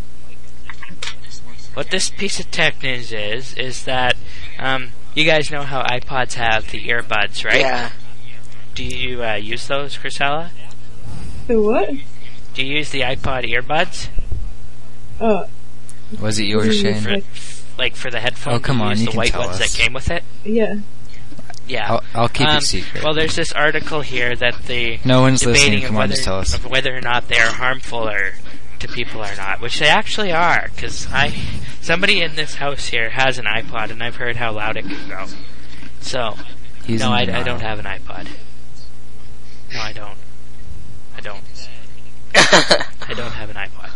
[SPEAKER 1] What this piece of tech news is, is that, um, you guys know how iPods have the earbuds, right?
[SPEAKER 3] Yeah.
[SPEAKER 1] Do you uh, use those, Chrysala?
[SPEAKER 4] The what?
[SPEAKER 1] Do you use the iPod earbuds?
[SPEAKER 4] Oh,
[SPEAKER 2] Was it yours,
[SPEAKER 4] Mm,
[SPEAKER 2] Shane?
[SPEAKER 1] For,
[SPEAKER 4] Like-
[SPEAKER 1] like for the headphones,
[SPEAKER 2] Oh, come
[SPEAKER 1] you
[SPEAKER 2] on,
[SPEAKER 1] use
[SPEAKER 2] you
[SPEAKER 1] the
[SPEAKER 2] can
[SPEAKER 1] white
[SPEAKER 2] tell
[SPEAKER 1] ones
[SPEAKER 2] us.
[SPEAKER 1] that came with it?
[SPEAKER 4] yeah.
[SPEAKER 1] Yeah.
[SPEAKER 2] I'll, I'll keep
[SPEAKER 1] Um,
[SPEAKER 2] it secret.
[SPEAKER 1] Well, there's this article here that the
[SPEAKER 2] No one's
[SPEAKER 1] debating
[SPEAKER 2] listening.
[SPEAKER 1] of
[SPEAKER 2] Come on,
[SPEAKER 1] whether,
[SPEAKER 2] just tell us.
[SPEAKER 1] of whether or not they are harmful or to people or not, which they actually are. Because I, somebody in this house here has an iPod, and I've heard how loud it can go. So,
[SPEAKER 2] He's
[SPEAKER 1] no,
[SPEAKER 2] in
[SPEAKER 1] I, I
[SPEAKER 2] denial.
[SPEAKER 1] don't have an iPod. No, I don't. I don't. I don't have an iPod.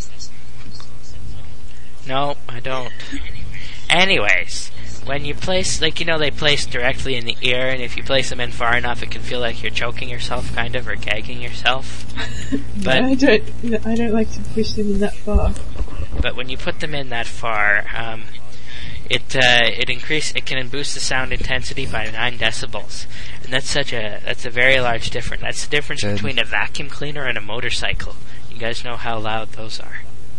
[SPEAKER 1] No, I don't. Anyways, when you place, like, you know, they place directly in the ear, and if you place them in far enough, it can feel like you're choking yourself, kind of, or gagging yourself. But
[SPEAKER 4] I don't. I don't like to push them in that far.
[SPEAKER 1] but when you put them in that far, um, it uh, it increase it can boost the sound intensity by nine decibels, and that's such a that's a very large difference. That's the difference
[SPEAKER 2] Good.
[SPEAKER 1] between a vacuum cleaner and a motorcycle. You guys know how loud those are.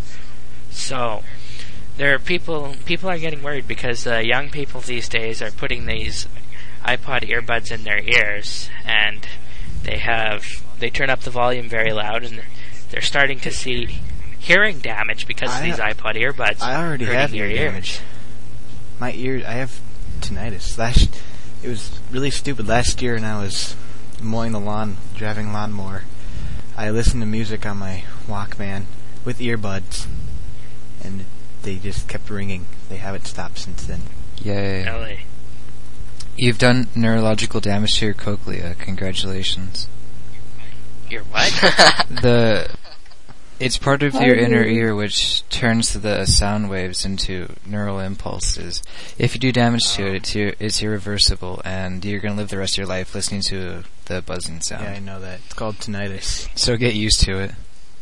[SPEAKER 1] So there are people people are getting worried because uh, young people these days are putting these iPod earbuds in their ears, and they have they turn up the volume very loud, and they're starting to see hearing damage because of
[SPEAKER 5] I-
[SPEAKER 1] these iPod earbuds.
[SPEAKER 5] I already
[SPEAKER 1] hurting
[SPEAKER 5] have
[SPEAKER 1] your
[SPEAKER 5] ear
[SPEAKER 1] ears.
[SPEAKER 5] damage. My ear, I have tinnitus. Last, it was really stupid. Last year, when I was mowing the lawn, driving lawnmower, I listened to music on my Walkman with earbuds, and they just kept ringing. They haven't stopped since then.
[SPEAKER 2] Yay.
[SPEAKER 1] Really?
[SPEAKER 2] You've done neurological damage to your cochlea. Congratulations.
[SPEAKER 1] Your what?
[SPEAKER 2] The It's part of your
[SPEAKER 4] Oh,
[SPEAKER 2] inner
[SPEAKER 4] really?
[SPEAKER 2] ear which turns the sound waves into neural impulses. If you do damage to it, it's, ir- it's irreversible, and you're going to live the rest of your life listening to the buzzing sound.
[SPEAKER 5] Yeah, I know that. It's called tinnitus.
[SPEAKER 2] So get used to it.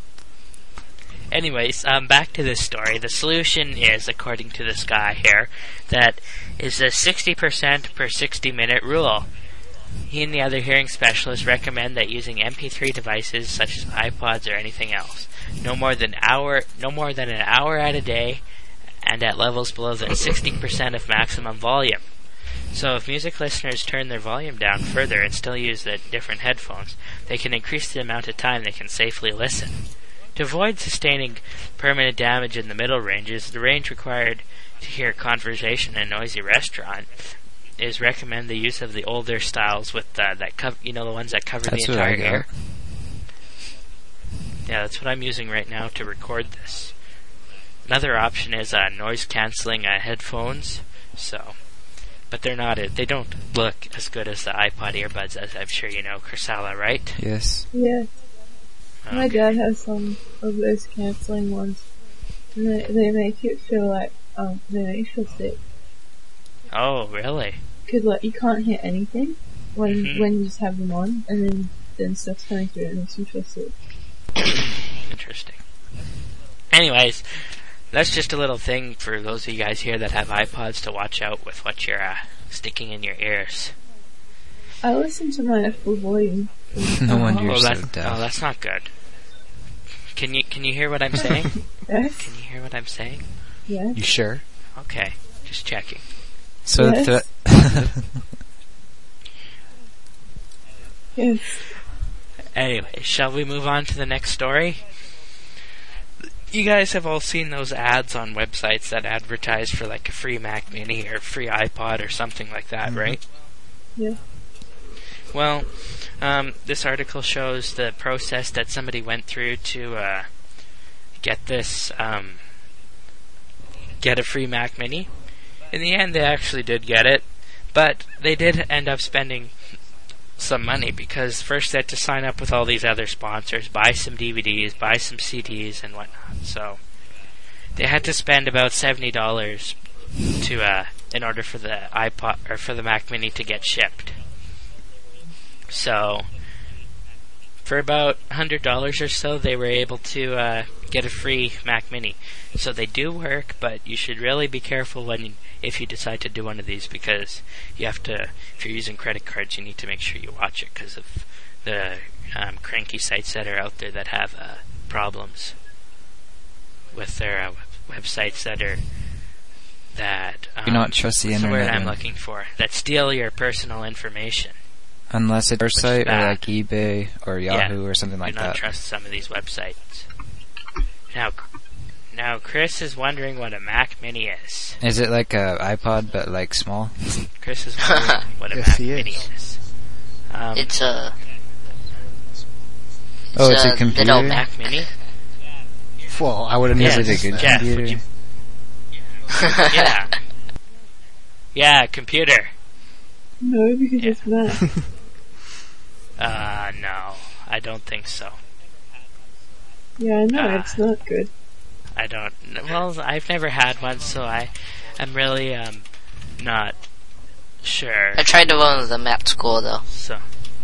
[SPEAKER 1] Anyways, um, back to this story. The solution is, according to this guy here, that is a sixty percent per sixty minute rule. He and the other hearing specialists recommend that using M P three devices such as iPods or anything else, no more than hour, no more than an hour at a day, and at levels below than sixty percent of maximum volume. So if music listeners turn their volume down further and still use the different headphones, they can increase the amount of time they can safely listen. To avoid sustaining permanent damage in the middle ranges, the range required to hear conversation in a noisy restaurant is recommend the use of the older styles with uh, that cover, you know, the ones that cover
[SPEAKER 2] That's
[SPEAKER 1] the
[SPEAKER 2] what I
[SPEAKER 1] entire
[SPEAKER 2] got.
[SPEAKER 1] ear. Yeah, that's what I'm using right now to record this. Another option is uh, noise canceling uh, headphones. So, but they're not. They don't look as good as the iPod earbuds, as I'm sure you know, Chrysala, right?
[SPEAKER 2] Yes.
[SPEAKER 4] Yeah. My
[SPEAKER 1] Okay.
[SPEAKER 4] dad has some of those cancelling ones. And they, they make it feel like, um, they make you feel sick.
[SPEAKER 1] Oh, really?
[SPEAKER 4] Cause like, you can't hear anything when,
[SPEAKER 1] Mhm.
[SPEAKER 4] when you just have them on, and then, then stuff's coming through and it makes you feel sick.
[SPEAKER 1] Interesting. Anyways, that's just a little thing for those of you guys here that have iPods to watch out with what you're uh, sticking in your ears.
[SPEAKER 4] I listen to mine at full volume.
[SPEAKER 2] No wonder you're
[SPEAKER 1] oh,
[SPEAKER 2] so
[SPEAKER 1] that's,
[SPEAKER 2] deaf.
[SPEAKER 1] oh, that's not good. Can you can you hear what I'm saying?
[SPEAKER 4] Yes?
[SPEAKER 1] Can you hear what I'm saying?
[SPEAKER 4] Yeah?
[SPEAKER 5] You sure?
[SPEAKER 1] Okay, just checking.
[SPEAKER 2] So
[SPEAKER 4] Yes.
[SPEAKER 2] the
[SPEAKER 4] Yes.
[SPEAKER 1] Anyway, shall we move on to the next story? You guys have all seen those ads on websites that advertise for like a free Mac Mini or free iPod or something like that,
[SPEAKER 5] Mhm.
[SPEAKER 1] right?
[SPEAKER 4] Yeah.
[SPEAKER 1] Well, um, this article shows the process that somebody went through to uh, get this um, get a free Mac Mini. In the end, they actually did get it, but they did end up spending some money because first they had to sign up with all these other sponsors, buy some D V Ds, buy some C Ds, and whatnot. So they had to spend about seventy dollars to uh, in order for the iPod or for the Mac Mini to get shipped. So for about one hundred dollars or so, they were able to uh, get a free Mac Mini. So they do work, but you should really be careful when you, if you decide to do one of these, because you have to, if you're using credit cards, you need to make sure you watch it because of the um, cranky sites that are out there that have uh, problems with their uh, websites that are that um,
[SPEAKER 2] Do not trust the
[SPEAKER 1] what's
[SPEAKER 2] internet.
[SPEAKER 1] the word I'm
[SPEAKER 2] in-
[SPEAKER 1] looking for, that steal your personal information.
[SPEAKER 2] Unless it's our site or
[SPEAKER 1] bad.
[SPEAKER 2] like eBay or Yahoo or something like
[SPEAKER 1] Do not
[SPEAKER 2] that.
[SPEAKER 1] trust some of these websites. Now, now Chris is wondering what a Mac Mini is.
[SPEAKER 2] Is it like a iPod but like small?
[SPEAKER 1] Chris is wondering what a
[SPEAKER 5] Yes,
[SPEAKER 1] Mac
[SPEAKER 5] he is.
[SPEAKER 1] Mini is. Um,
[SPEAKER 3] It's a.
[SPEAKER 2] Oh, it's a
[SPEAKER 3] little
[SPEAKER 2] computer?
[SPEAKER 1] Mac Mini?
[SPEAKER 5] Well, I would have
[SPEAKER 1] Yes.
[SPEAKER 5] never
[SPEAKER 2] Is it a good
[SPEAKER 5] guessed
[SPEAKER 1] Jeff,
[SPEAKER 5] that.
[SPEAKER 1] would
[SPEAKER 2] computer?
[SPEAKER 1] you- Yeah. Yeah, computer.
[SPEAKER 4] No, because
[SPEAKER 1] Yeah.
[SPEAKER 4] it's Mac.
[SPEAKER 1] Uh, no. I don't think so.
[SPEAKER 4] Yeah, I know,
[SPEAKER 1] Ah.
[SPEAKER 4] it's not good.
[SPEAKER 1] I don't. Well, I've never had one, so I am really um not sure.
[SPEAKER 3] I tried to one of them at school though.
[SPEAKER 1] So.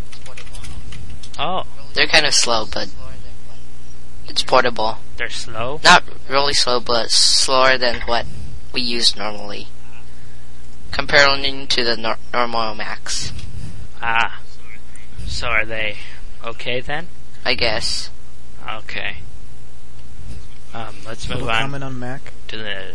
[SPEAKER 1] Oh,
[SPEAKER 3] They're kind of slow, but it's portable.
[SPEAKER 1] they're slow.
[SPEAKER 3] Not really slow, but slower than what we use normally. Comparing to the nor- normal Macs,
[SPEAKER 1] Ah. So are they okay then?
[SPEAKER 3] I guess.
[SPEAKER 1] Okay. Um, let's move
[SPEAKER 5] Little
[SPEAKER 1] on
[SPEAKER 5] comment on Mac.
[SPEAKER 1] to the.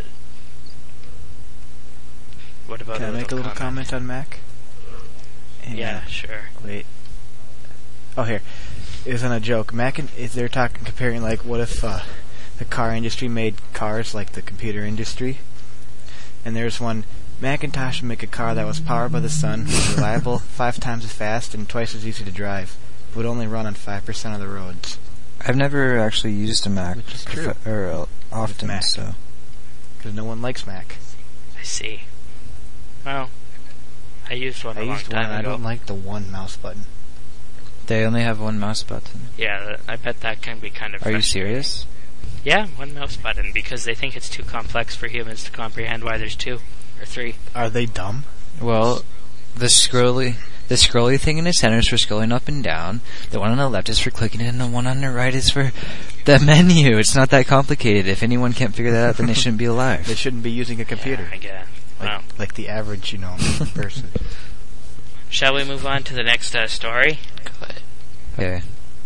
[SPEAKER 1] What about
[SPEAKER 5] Can
[SPEAKER 1] a
[SPEAKER 5] I make a little comment on Mac? And,
[SPEAKER 1] Yeah, sure.
[SPEAKER 5] Wait. Oh, here. It isn't a joke. Mac and is they're talking comparing like what if uh, the car industry made cars like the computer industry, and there's one. Macintosh would make a car that was powered by the sun, was reliable, five times as fast, and twice as easy to drive. It would only run on five percent of the roads.
[SPEAKER 2] I've never actually used a Mac
[SPEAKER 5] Which is true.
[SPEAKER 2] prof- or uh, often,
[SPEAKER 5] Mac.
[SPEAKER 2] so
[SPEAKER 5] Because no one likes Mac.
[SPEAKER 1] I see. Well, I used one a
[SPEAKER 5] I
[SPEAKER 1] long
[SPEAKER 5] used one
[SPEAKER 1] time
[SPEAKER 5] and I
[SPEAKER 1] ago.
[SPEAKER 5] don't like the one mouse button.
[SPEAKER 2] they only have one mouse button.
[SPEAKER 1] Yeah, th- I bet that can be kind of.
[SPEAKER 2] Are you
[SPEAKER 1] frustrating.
[SPEAKER 2] serious?
[SPEAKER 1] Yeah, one mouse button because they think it's too complex for humans to comprehend why there's two or three.
[SPEAKER 5] Are they dumb?
[SPEAKER 2] Well, the scrolly the scrolly thing in the center is for scrolling up and down. The one on the left is for clicking, and the one on the right is for the menu. It's not that complicated. If anyone can't figure that out, then they shouldn't be
[SPEAKER 5] They
[SPEAKER 2] alive.
[SPEAKER 5] shouldn't be using a computer.
[SPEAKER 1] Yeah, I guess.
[SPEAKER 5] Like,
[SPEAKER 1] Well,
[SPEAKER 5] like the average, you know, person.
[SPEAKER 1] shall we move on to the next uh, story?
[SPEAKER 2] Okay.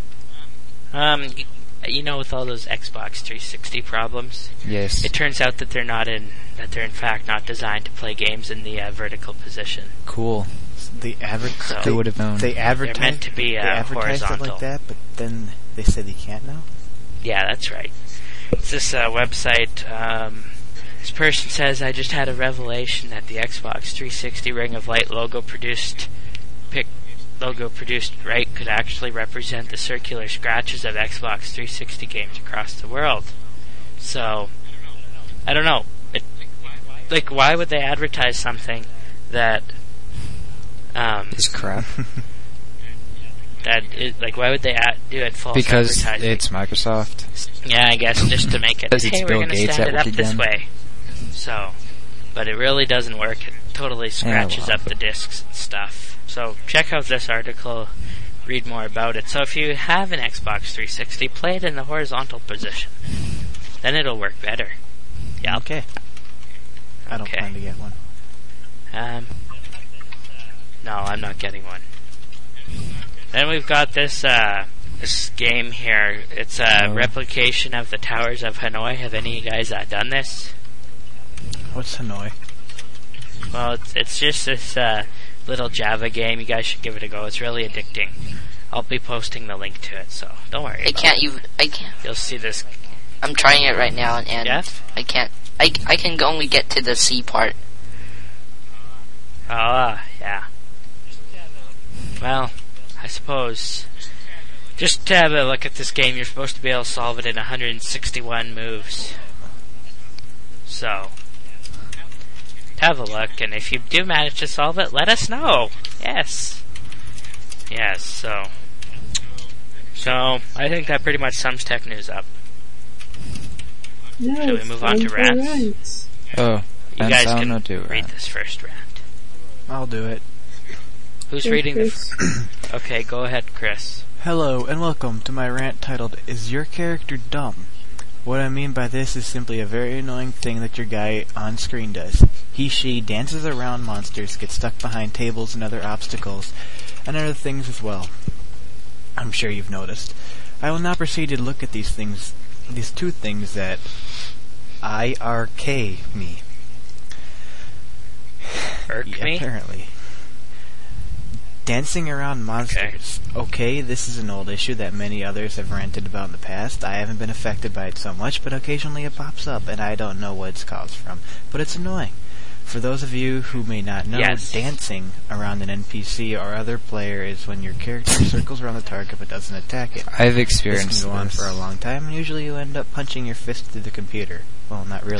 [SPEAKER 1] Um, y- you know, with all those Xbox three sixty problems,
[SPEAKER 2] Yes.
[SPEAKER 1] it turns out that they're not in that they're in fact not designed to play games in the uh, vertical position.
[SPEAKER 2] Cool.
[SPEAKER 5] The average.
[SPEAKER 1] So-
[SPEAKER 2] Who would have known?
[SPEAKER 5] They advertise.
[SPEAKER 1] meant to be,
[SPEAKER 5] they
[SPEAKER 1] uh,
[SPEAKER 5] advertise it
[SPEAKER 1] horizontal.
[SPEAKER 5] like that, but then they say they can't now.
[SPEAKER 1] Yeah, that's right. It's this uh, website. Um, this person says, "I just had a revelation that the Xbox three sixty Ring of Light logo produced, pic, logo produced right could actually represent the circular scratches of Xbox three sixty games across the world." So, I don't know. It, like, why would they advertise something that, um,
[SPEAKER 2] It's crap.
[SPEAKER 1] that is, like, why would they ad- do it false
[SPEAKER 2] Because
[SPEAKER 1] advertising?
[SPEAKER 2] it's Microsoft.
[SPEAKER 1] Yeah, I guess just to make it,
[SPEAKER 2] Because it's
[SPEAKER 1] hey, we're
[SPEAKER 2] Bill
[SPEAKER 1] going to
[SPEAKER 2] Gates
[SPEAKER 1] stand
[SPEAKER 2] at
[SPEAKER 1] it up
[SPEAKER 2] work
[SPEAKER 1] this
[SPEAKER 2] again.
[SPEAKER 1] way. So, but it really doesn't work. It totally scratches
[SPEAKER 2] well.
[SPEAKER 1] up the discs and stuff. So check out this article, read more about it. So if you have an Xbox three sixty, play it in the horizontal position. Then it'll work better. Yeah.
[SPEAKER 5] Okay. I don't
[SPEAKER 1] Okay.
[SPEAKER 5] plan to get one.
[SPEAKER 1] Um, no, I'm not getting one. Then we've got this uh, this game here. It's a
[SPEAKER 2] Oh.
[SPEAKER 1] replication of the Towers of Hanoi. Have any of you guys uh, done this?
[SPEAKER 5] What's Hanoi?
[SPEAKER 1] Well, it's, it's just this uh, little Java game. You guys should give it a go. It's really addicting. I'll be posting the link to it, so don't worry
[SPEAKER 3] I
[SPEAKER 1] about
[SPEAKER 3] can't
[SPEAKER 1] it.
[SPEAKER 3] even. I can't.
[SPEAKER 1] You'll see this.
[SPEAKER 3] I'm trying it right now, and
[SPEAKER 1] Jeff?
[SPEAKER 3] I can't. I I can only get to the C part.
[SPEAKER 1] Ah, yeah. Well, I suppose. Just to have a look at this game, you're supposed to be able to solve it in one hundred sixty-one moves. So, have a look, and if you do manage to solve it, let us know. Yes. Yes, so... So, I think that pretty much sums tech news up.
[SPEAKER 4] No,
[SPEAKER 1] Shall we
[SPEAKER 4] it's
[SPEAKER 1] move on
[SPEAKER 4] time
[SPEAKER 1] to
[SPEAKER 4] for
[SPEAKER 1] rants?
[SPEAKER 4] rants.
[SPEAKER 2] Oh,
[SPEAKER 1] You
[SPEAKER 2] then
[SPEAKER 1] guys
[SPEAKER 2] Sal,
[SPEAKER 1] can
[SPEAKER 2] no, do
[SPEAKER 1] read
[SPEAKER 2] rant.
[SPEAKER 1] this first rant.
[SPEAKER 5] I'll do it.
[SPEAKER 1] Who's
[SPEAKER 4] Go,
[SPEAKER 1] reading the...
[SPEAKER 4] Chris.
[SPEAKER 1] F- okay, go ahead, Chris.
[SPEAKER 5] Hello, and welcome to my rant titled, Is Your Character Dumb? What I mean by this is simply a very annoying thing that your guy on screen does. He, she dances around monsters, gets stuck behind tables and other obstacles, and other things as well. I'm sure you've noticed. I will now proceed to look at these things, these two things that I R K me.
[SPEAKER 1] Irk
[SPEAKER 5] Yeah,
[SPEAKER 1] me?
[SPEAKER 5] apparently. Dancing around monsters. Okay. okay, this is an old issue that many others have ranted about in the past. I haven't been affected by it so much, but occasionally it pops up, and I don't know what it's caused from. But it's annoying. For those of you who may not know,
[SPEAKER 1] Yes.
[SPEAKER 5] dancing around an N P C or other player is when your character circles around the target but doesn't attack it.
[SPEAKER 2] I've
[SPEAKER 5] This
[SPEAKER 2] experienced
[SPEAKER 5] can go on
[SPEAKER 2] this.
[SPEAKER 5] for a long time, and usually you end up punching your fist through the computer. Well, not really.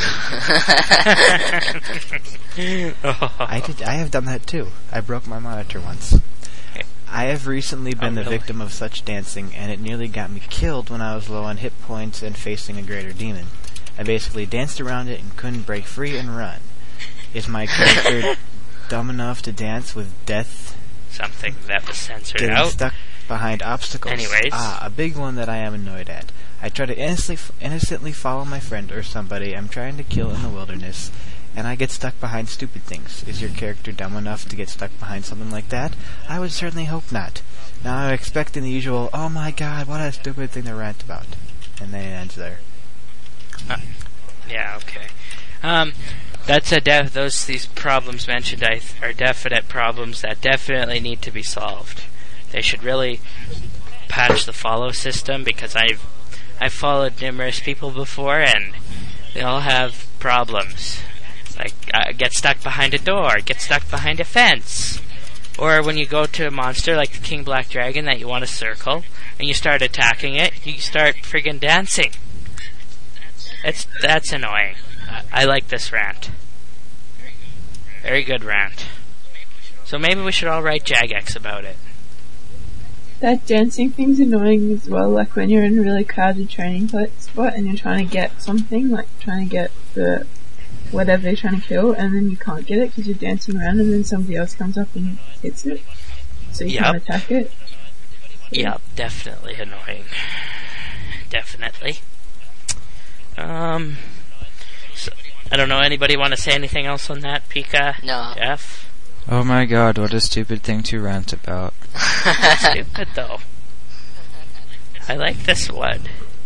[SPEAKER 5] I did. I have done that too. I broke my monitor once. I have recently been
[SPEAKER 1] Oh,
[SPEAKER 5] the
[SPEAKER 1] really?
[SPEAKER 5] victim of such dancing, and it nearly got me killed when I was low on hit points and facing a greater demon. I basically danced around it and couldn't break free and run. Is my character dumb enough to dance with death
[SPEAKER 1] Something that was censored
[SPEAKER 5] getting
[SPEAKER 1] out.
[SPEAKER 5] stuck behind obstacles?
[SPEAKER 1] Anyways.
[SPEAKER 5] Ah, a big one that I am annoyed at. I try to innocently, innocently follow my friend or somebody I'm trying to kill in the wilderness, and I get stuck behind stupid things. Is your character dumb enough to get stuck behind something like that? I would certainly hope not. Now I'm expecting the usual, oh my god, what a stupid thing to rant about. And then it ends there.
[SPEAKER 1] Uh, yeah, okay. Um, that's a def- those these problems mentioned I th- are definite problems that definitely need to be solved. They should really patch the follow system, because I've I've followed numerous people before and they all have problems. Like uh, get stuck behind a door, get stuck behind a fence, or when you go to a monster like the King Black Dragon that you want to circle and you start attacking it, you start friggin' dancing. It's that's annoying. I, I like this rant. Very good rant. So maybe we should all write Jagex about it.
[SPEAKER 4] That dancing thing's annoying as well, like when you're in a really crowded training pla- spot and you're trying to get something, like trying to get the whatever you're trying to kill, and then you can't get it because you're dancing around and then somebody else comes up and hits it, so you
[SPEAKER 1] Yep.
[SPEAKER 4] can't attack it.
[SPEAKER 1] Yep, definitely annoying. Definitely. Um, so, I don't know, anybody want to say anything else on that, Pika?
[SPEAKER 3] No.
[SPEAKER 1] Jeff?
[SPEAKER 2] Oh my god, what a stupid thing to rant about.
[SPEAKER 1] Stupid, though. I like this one.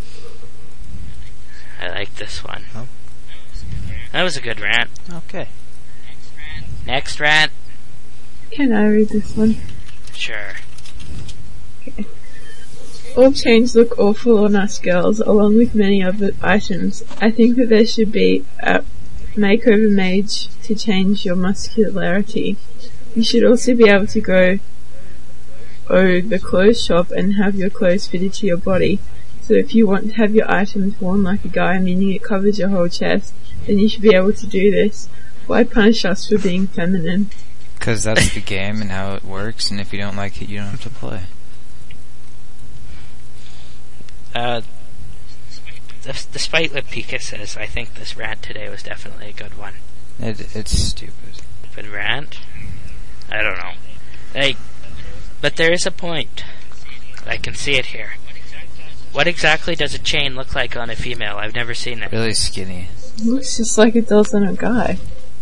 [SPEAKER 1] I like this one.
[SPEAKER 5] Oh.
[SPEAKER 1] That was a good rant.
[SPEAKER 5] Okay.
[SPEAKER 1] Next rant?
[SPEAKER 4] Can I read this one?
[SPEAKER 1] Sure.
[SPEAKER 4] All chains look awful on us girls, along with many other items. I think that there should be a makeover mage to change your muscularity. You should also be able to go to the clothes shop and have your clothes fitted to your body. So if you want to have your items worn like a guy, meaning it covers your whole chest, then you should be able to do this. Why punish us for being feminine?
[SPEAKER 2] Because that's the game and how it works, and if you don't like it, you don't have to play.
[SPEAKER 1] Uh, des- despite what Pika says, I think this rant today was definitely a good one.
[SPEAKER 2] It, it's stupid.
[SPEAKER 1] Good rant? I don't know. Like, but there is a point. I can see it here. What exactly does a chain look like on a female? I've never seen it.
[SPEAKER 2] Really skinny.
[SPEAKER 4] It looks just like it does on a guy.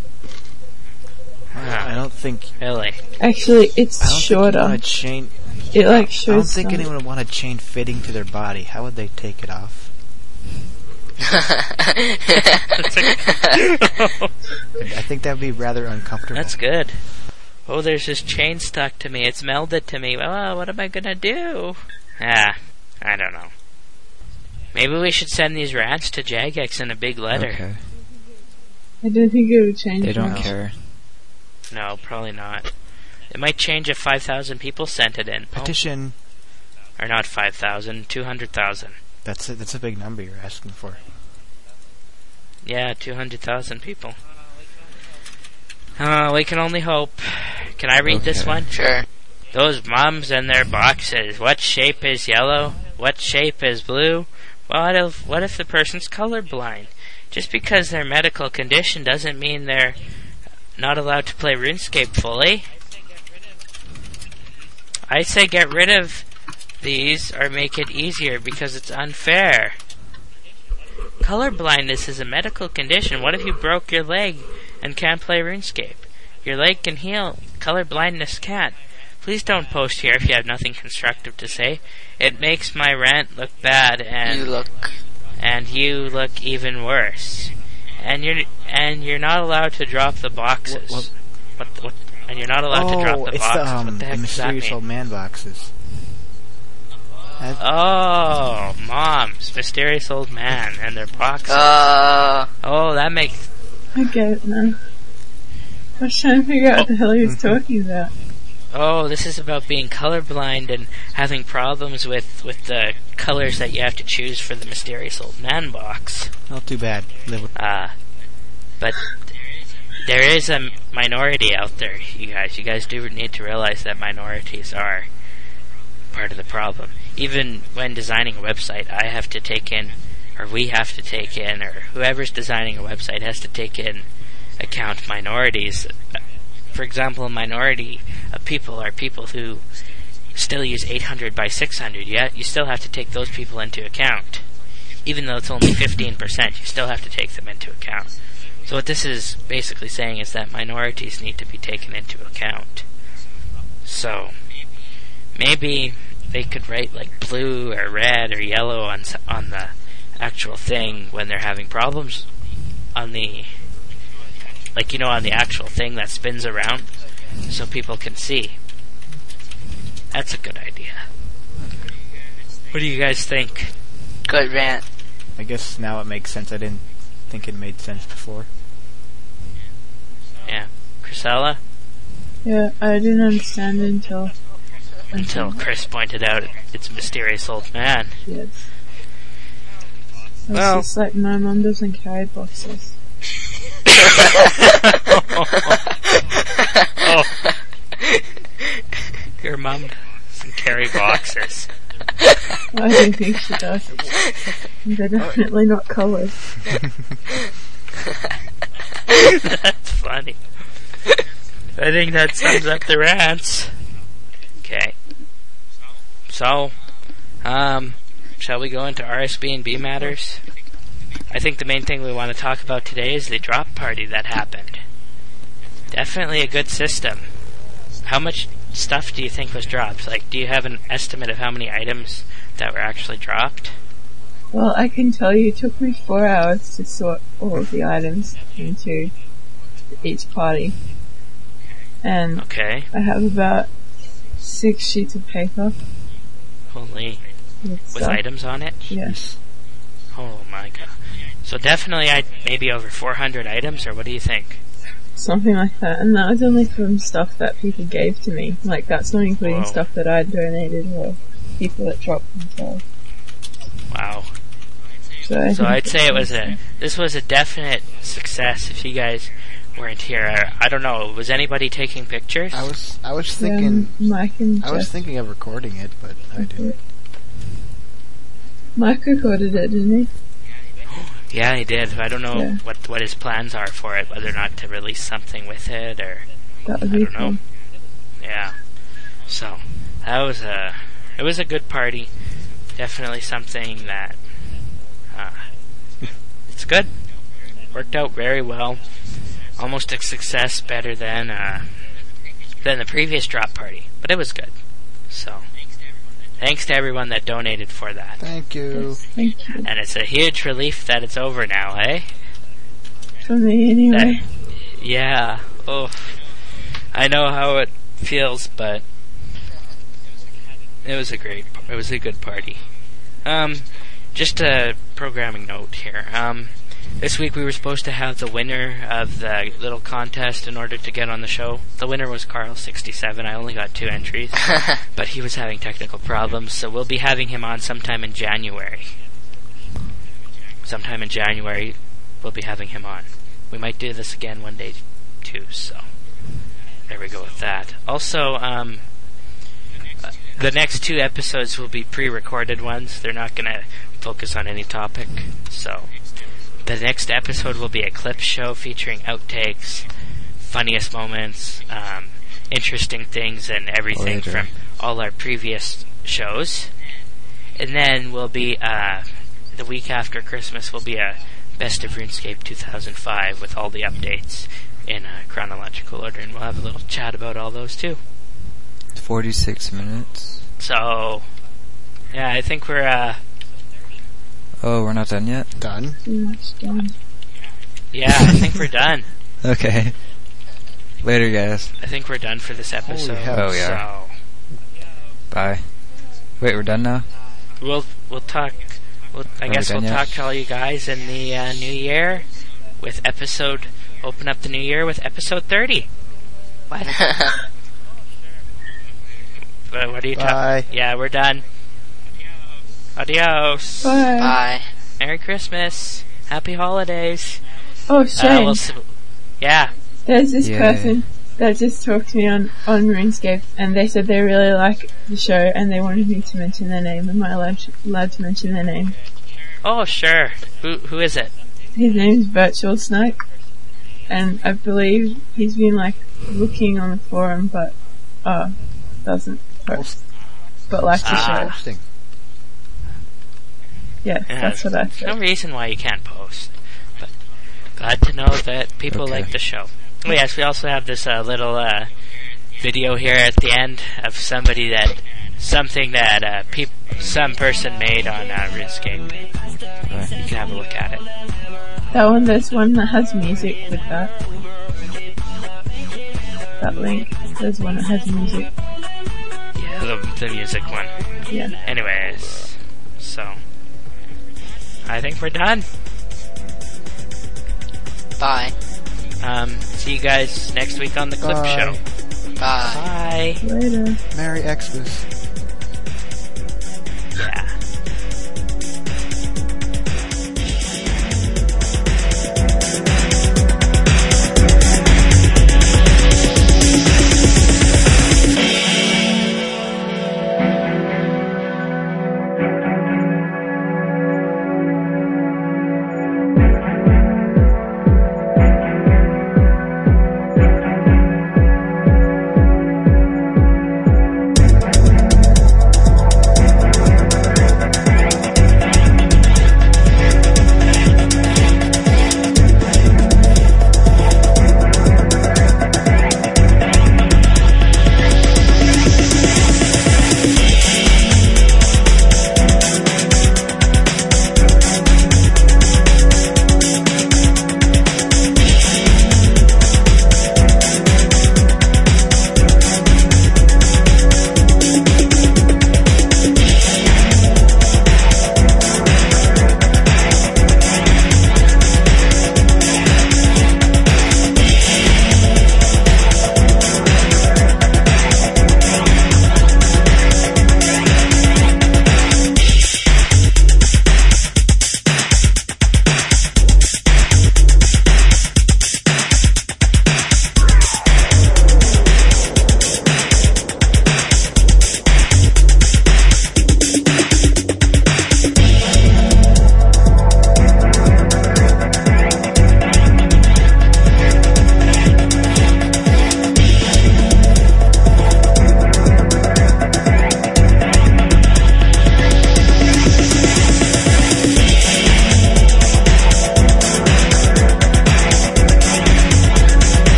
[SPEAKER 1] Ah,
[SPEAKER 5] I don't think.
[SPEAKER 1] really?
[SPEAKER 4] Actually, it's
[SPEAKER 5] I don't
[SPEAKER 4] shorter.
[SPEAKER 5] think you want a chain.
[SPEAKER 4] It like
[SPEAKER 5] I
[SPEAKER 4] shows
[SPEAKER 5] don't think
[SPEAKER 4] some-
[SPEAKER 5] anyone would want a chain fitting to their body. How would they take it off? I think that would be rather uncomfortable.
[SPEAKER 1] That's good. Oh, there's this chain stuck to me. It's melded to me. Well, what am I gonna do? Ah, I don't know. Maybe we should send these rants to Jagex in a big letter.
[SPEAKER 2] Okay.
[SPEAKER 4] I don't think it would change
[SPEAKER 2] They don't
[SPEAKER 4] much.
[SPEAKER 2] care.
[SPEAKER 1] No, probably not. It might change if five thousand people sent it in. Oh,
[SPEAKER 5] Petition.
[SPEAKER 1] or not five thousand, two hundred thousand.
[SPEAKER 5] That's a, that's a big number you're asking for.
[SPEAKER 1] Yeah, two hundred thousand people. Uh, we can only hope. Can I read this
[SPEAKER 2] Okay.
[SPEAKER 1] one?
[SPEAKER 3] Sure.
[SPEAKER 1] Those moms and their boxes. What shape is yellow? What shape is blue? What if, what if the person's colorblind? Just because their medical condition doesn't mean they're not allowed to play RuneScape fully. I say get rid of these or make it easier because it's unfair. Color blindness is a medical condition. What if you broke your leg and can't play RuneScape? Your leg can heal. Color blindness can't. Please don't post here if you have nothing constructive to say. It makes my rant look bad, and
[SPEAKER 3] You look.
[SPEAKER 1] and you look even worse. And you're and you're not allowed to drop the boxes.
[SPEAKER 5] What-
[SPEAKER 1] What? What? And you're not allowed
[SPEAKER 5] oh,
[SPEAKER 1] to drop the
[SPEAKER 5] it's
[SPEAKER 1] boxes.
[SPEAKER 5] the, um,
[SPEAKER 1] what the heck
[SPEAKER 5] the
[SPEAKER 1] does that
[SPEAKER 5] mysterious
[SPEAKER 1] mean?
[SPEAKER 5] old man boxes. That-
[SPEAKER 1] Oh, moms, mysterious old man, and their boxes.
[SPEAKER 3] Uh,
[SPEAKER 1] oh, that makes.
[SPEAKER 4] I get it now. I was trying to figure out what the hell he was talking about.
[SPEAKER 1] Oh, this is about being colorblind and having problems with with the colors that you have to choose for the mysterious old man box.
[SPEAKER 5] Not too bad. Live with
[SPEAKER 1] Uh, but there is a minority out there, you guys. You guys do need to realize that minorities are part of the problem. Even when designing a website, I have to take in, or we have to take in, or whoever's designing a website has to take in account minorities. For example, a minority of people are people who still use eight hundred by six hundred, yet you still have to take those people into account. Even though it's only fifteen percent, you still have to take them into account. So what this is basically saying is that minorities need to be taken into account. So, maybe they could write like blue or red or yellow on s- on the actual thing when they're having problems on the, like, you know, on the actual thing that spins around, so people can see. That's a good idea. What do you guys think?
[SPEAKER 3] good rant.
[SPEAKER 5] I guess now it makes sense. I didn't think it made sense before.
[SPEAKER 1] Yeah. Chrisella?
[SPEAKER 4] Yeah, I didn't understand it until...
[SPEAKER 1] Until Chris pointed out it's a mysterious old man.
[SPEAKER 4] Yes. It's
[SPEAKER 1] Well-
[SPEAKER 4] just like my mum doesn't carry boxes.
[SPEAKER 1] Oh. Your mum doesn't carry boxes.
[SPEAKER 4] I don't think she does. They're definitely not coloured.
[SPEAKER 1] That's funny. I think that sums up the rants. Okay. So, um, shall we go into R S B and B matters? I think the main thing we want to talk about today is the drop party that happened. Definitely a good system. How much stuff do you think was dropped? Like, do you have an estimate of how many items that were actually dropped?
[SPEAKER 4] Well, I can tell you, it took me four hours to sort all of the items into each party. And
[SPEAKER 1] Okay.
[SPEAKER 4] I have about six sheets of paper
[SPEAKER 1] Only
[SPEAKER 4] with,
[SPEAKER 1] with
[SPEAKER 4] stuff.
[SPEAKER 1] items on it?
[SPEAKER 4] Yes.
[SPEAKER 1] Oh my god. So definitely I maybe over four hundred items, or what do you think?
[SPEAKER 4] Something like that. And that was only from stuff that people gave to me. Like, that's not including
[SPEAKER 1] Whoa.
[SPEAKER 4] stuff that I donated or people that dropped themselves.
[SPEAKER 1] Wow.
[SPEAKER 4] So, I
[SPEAKER 1] So
[SPEAKER 4] think
[SPEAKER 1] I'd say it was a
[SPEAKER 4] okay.
[SPEAKER 1] this was a definite success. If you guys weren't here, I, I don't know. Was anybody taking pictures?
[SPEAKER 5] I was I was thinking
[SPEAKER 4] Um, Mike and
[SPEAKER 5] I was
[SPEAKER 4] Jeff
[SPEAKER 5] thinking of recording it, but I didn't.
[SPEAKER 4] Mike recorded it, didn't he?
[SPEAKER 1] Yeah, he did. I don't know
[SPEAKER 4] Yeah.
[SPEAKER 1] what what his plans are for it. Whether or not to release something with it, or
[SPEAKER 4] That would
[SPEAKER 1] I
[SPEAKER 4] be
[SPEAKER 1] don't know.
[SPEAKER 4] fun.
[SPEAKER 1] Yeah. So that was a it was a good party. Definitely something that uh, it's good. Worked out very well. Almost a success, better than uh, than the previous drop party, but it was good. So thanks to everyone that donated for that.
[SPEAKER 5] Thank you.
[SPEAKER 4] Yes, thank you.
[SPEAKER 1] And it's a huge relief that it's over now, eh?
[SPEAKER 4] For me, anyway.
[SPEAKER 1] That, yeah. Oh, I know how it feels, but it was a great, it was a good party. Um, just a programming note here. Um, this week we were supposed to have the winner of the little contest in order to get on the show. The winner was Carl sixty-seven. I only got two entries, but he was having technical problems, so we'll be having him on sometime in January. Sometime in January, we'll be having him on. We might do this again one day too. So there we go with that. Also, um, uh, the next two episodes will be pre-recorded ones. They're not going to focus on any topic. So the next episode will be a clip show featuring outtakes, funniest moments, um, interesting things, and everything
[SPEAKER 2] Later.
[SPEAKER 1] from all our previous shows. And then will be uh, the week after Christmas will be a Best of RuneScape two thousand five with all the updates in uh, chronological order, and we'll have a little chat about all those too.
[SPEAKER 2] forty-six minutes.
[SPEAKER 1] So, yeah, I think we're uh,
[SPEAKER 2] Oh, we're not done yet?
[SPEAKER 5] Done?
[SPEAKER 4] Yeah, it's done.
[SPEAKER 1] yeah, I think we're done.
[SPEAKER 2] Okay. Later, guys.
[SPEAKER 1] I think we're done for this episode.
[SPEAKER 5] hell.
[SPEAKER 2] Oh, yeah.
[SPEAKER 1] So
[SPEAKER 2] Bye. Wait, we're done now?
[SPEAKER 1] we'll we'll talk. We'll, I
[SPEAKER 2] Are
[SPEAKER 1] guess
[SPEAKER 2] we
[SPEAKER 1] we'll
[SPEAKER 2] done yet?
[SPEAKER 1] talk to all you guys in the uh, new year with episode. Open up the new year with episode thirty. What? Uh, what are you
[SPEAKER 5] Bye.
[SPEAKER 1] talking? Yeah, we're done. Adios.
[SPEAKER 4] Bye.
[SPEAKER 3] Bye.
[SPEAKER 1] Merry Christmas. Happy holidays.
[SPEAKER 4] Oh,
[SPEAKER 1] Uh,
[SPEAKER 4] Shane,
[SPEAKER 1] we'll s- yeah.
[SPEAKER 4] there's this
[SPEAKER 2] Yeah.
[SPEAKER 4] person that just talked to me on, on RuneScape, and they said they really like the show, and they wanted me to mention their name. Am I allowed to, allowed to mention their name?
[SPEAKER 1] Oh, sure. Who who is it?
[SPEAKER 4] His name's Virtual Snipe, and I believe he's been like looking on the forum, but uh, doesn't post, but likes the
[SPEAKER 1] Ah.
[SPEAKER 4] show.
[SPEAKER 5] Interesting.
[SPEAKER 4] Yeah,
[SPEAKER 1] Yeah,
[SPEAKER 4] that's what I
[SPEAKER 1] There's no
[SPEAKER 4] said.
[SPEAKER 1] reason why you can't post. But glad to know that people
[SPEAKER 2] Okay.
[SPEAKER 1] like the show. Oh, yes, we also have this uh, little uh, video here at the end of somebody that something that uh, peop- some person made on uh, RuneScape. You can have a look at it.
[SPEAKER 4] That one, there's one that has music with that. That link, there's one that has music.
[SPEAKER 1] Yeah, the, the music one.
[SPEAKER 4] Yeah.
[SPEAKER 1] Anyways, so I think we're done.
[SPEAKER 3] Bye.
[SPEAKER 1] Um, see you guys next week on the Clip
[SPEAKER 5] Bye.
[SPEAKER 1] Show.
[SPEAKER 3] Bye.
[SPEAKER 1] Bye.
[SPEAKER 4] Later.
[SPEAKER 5] Merry Xmas.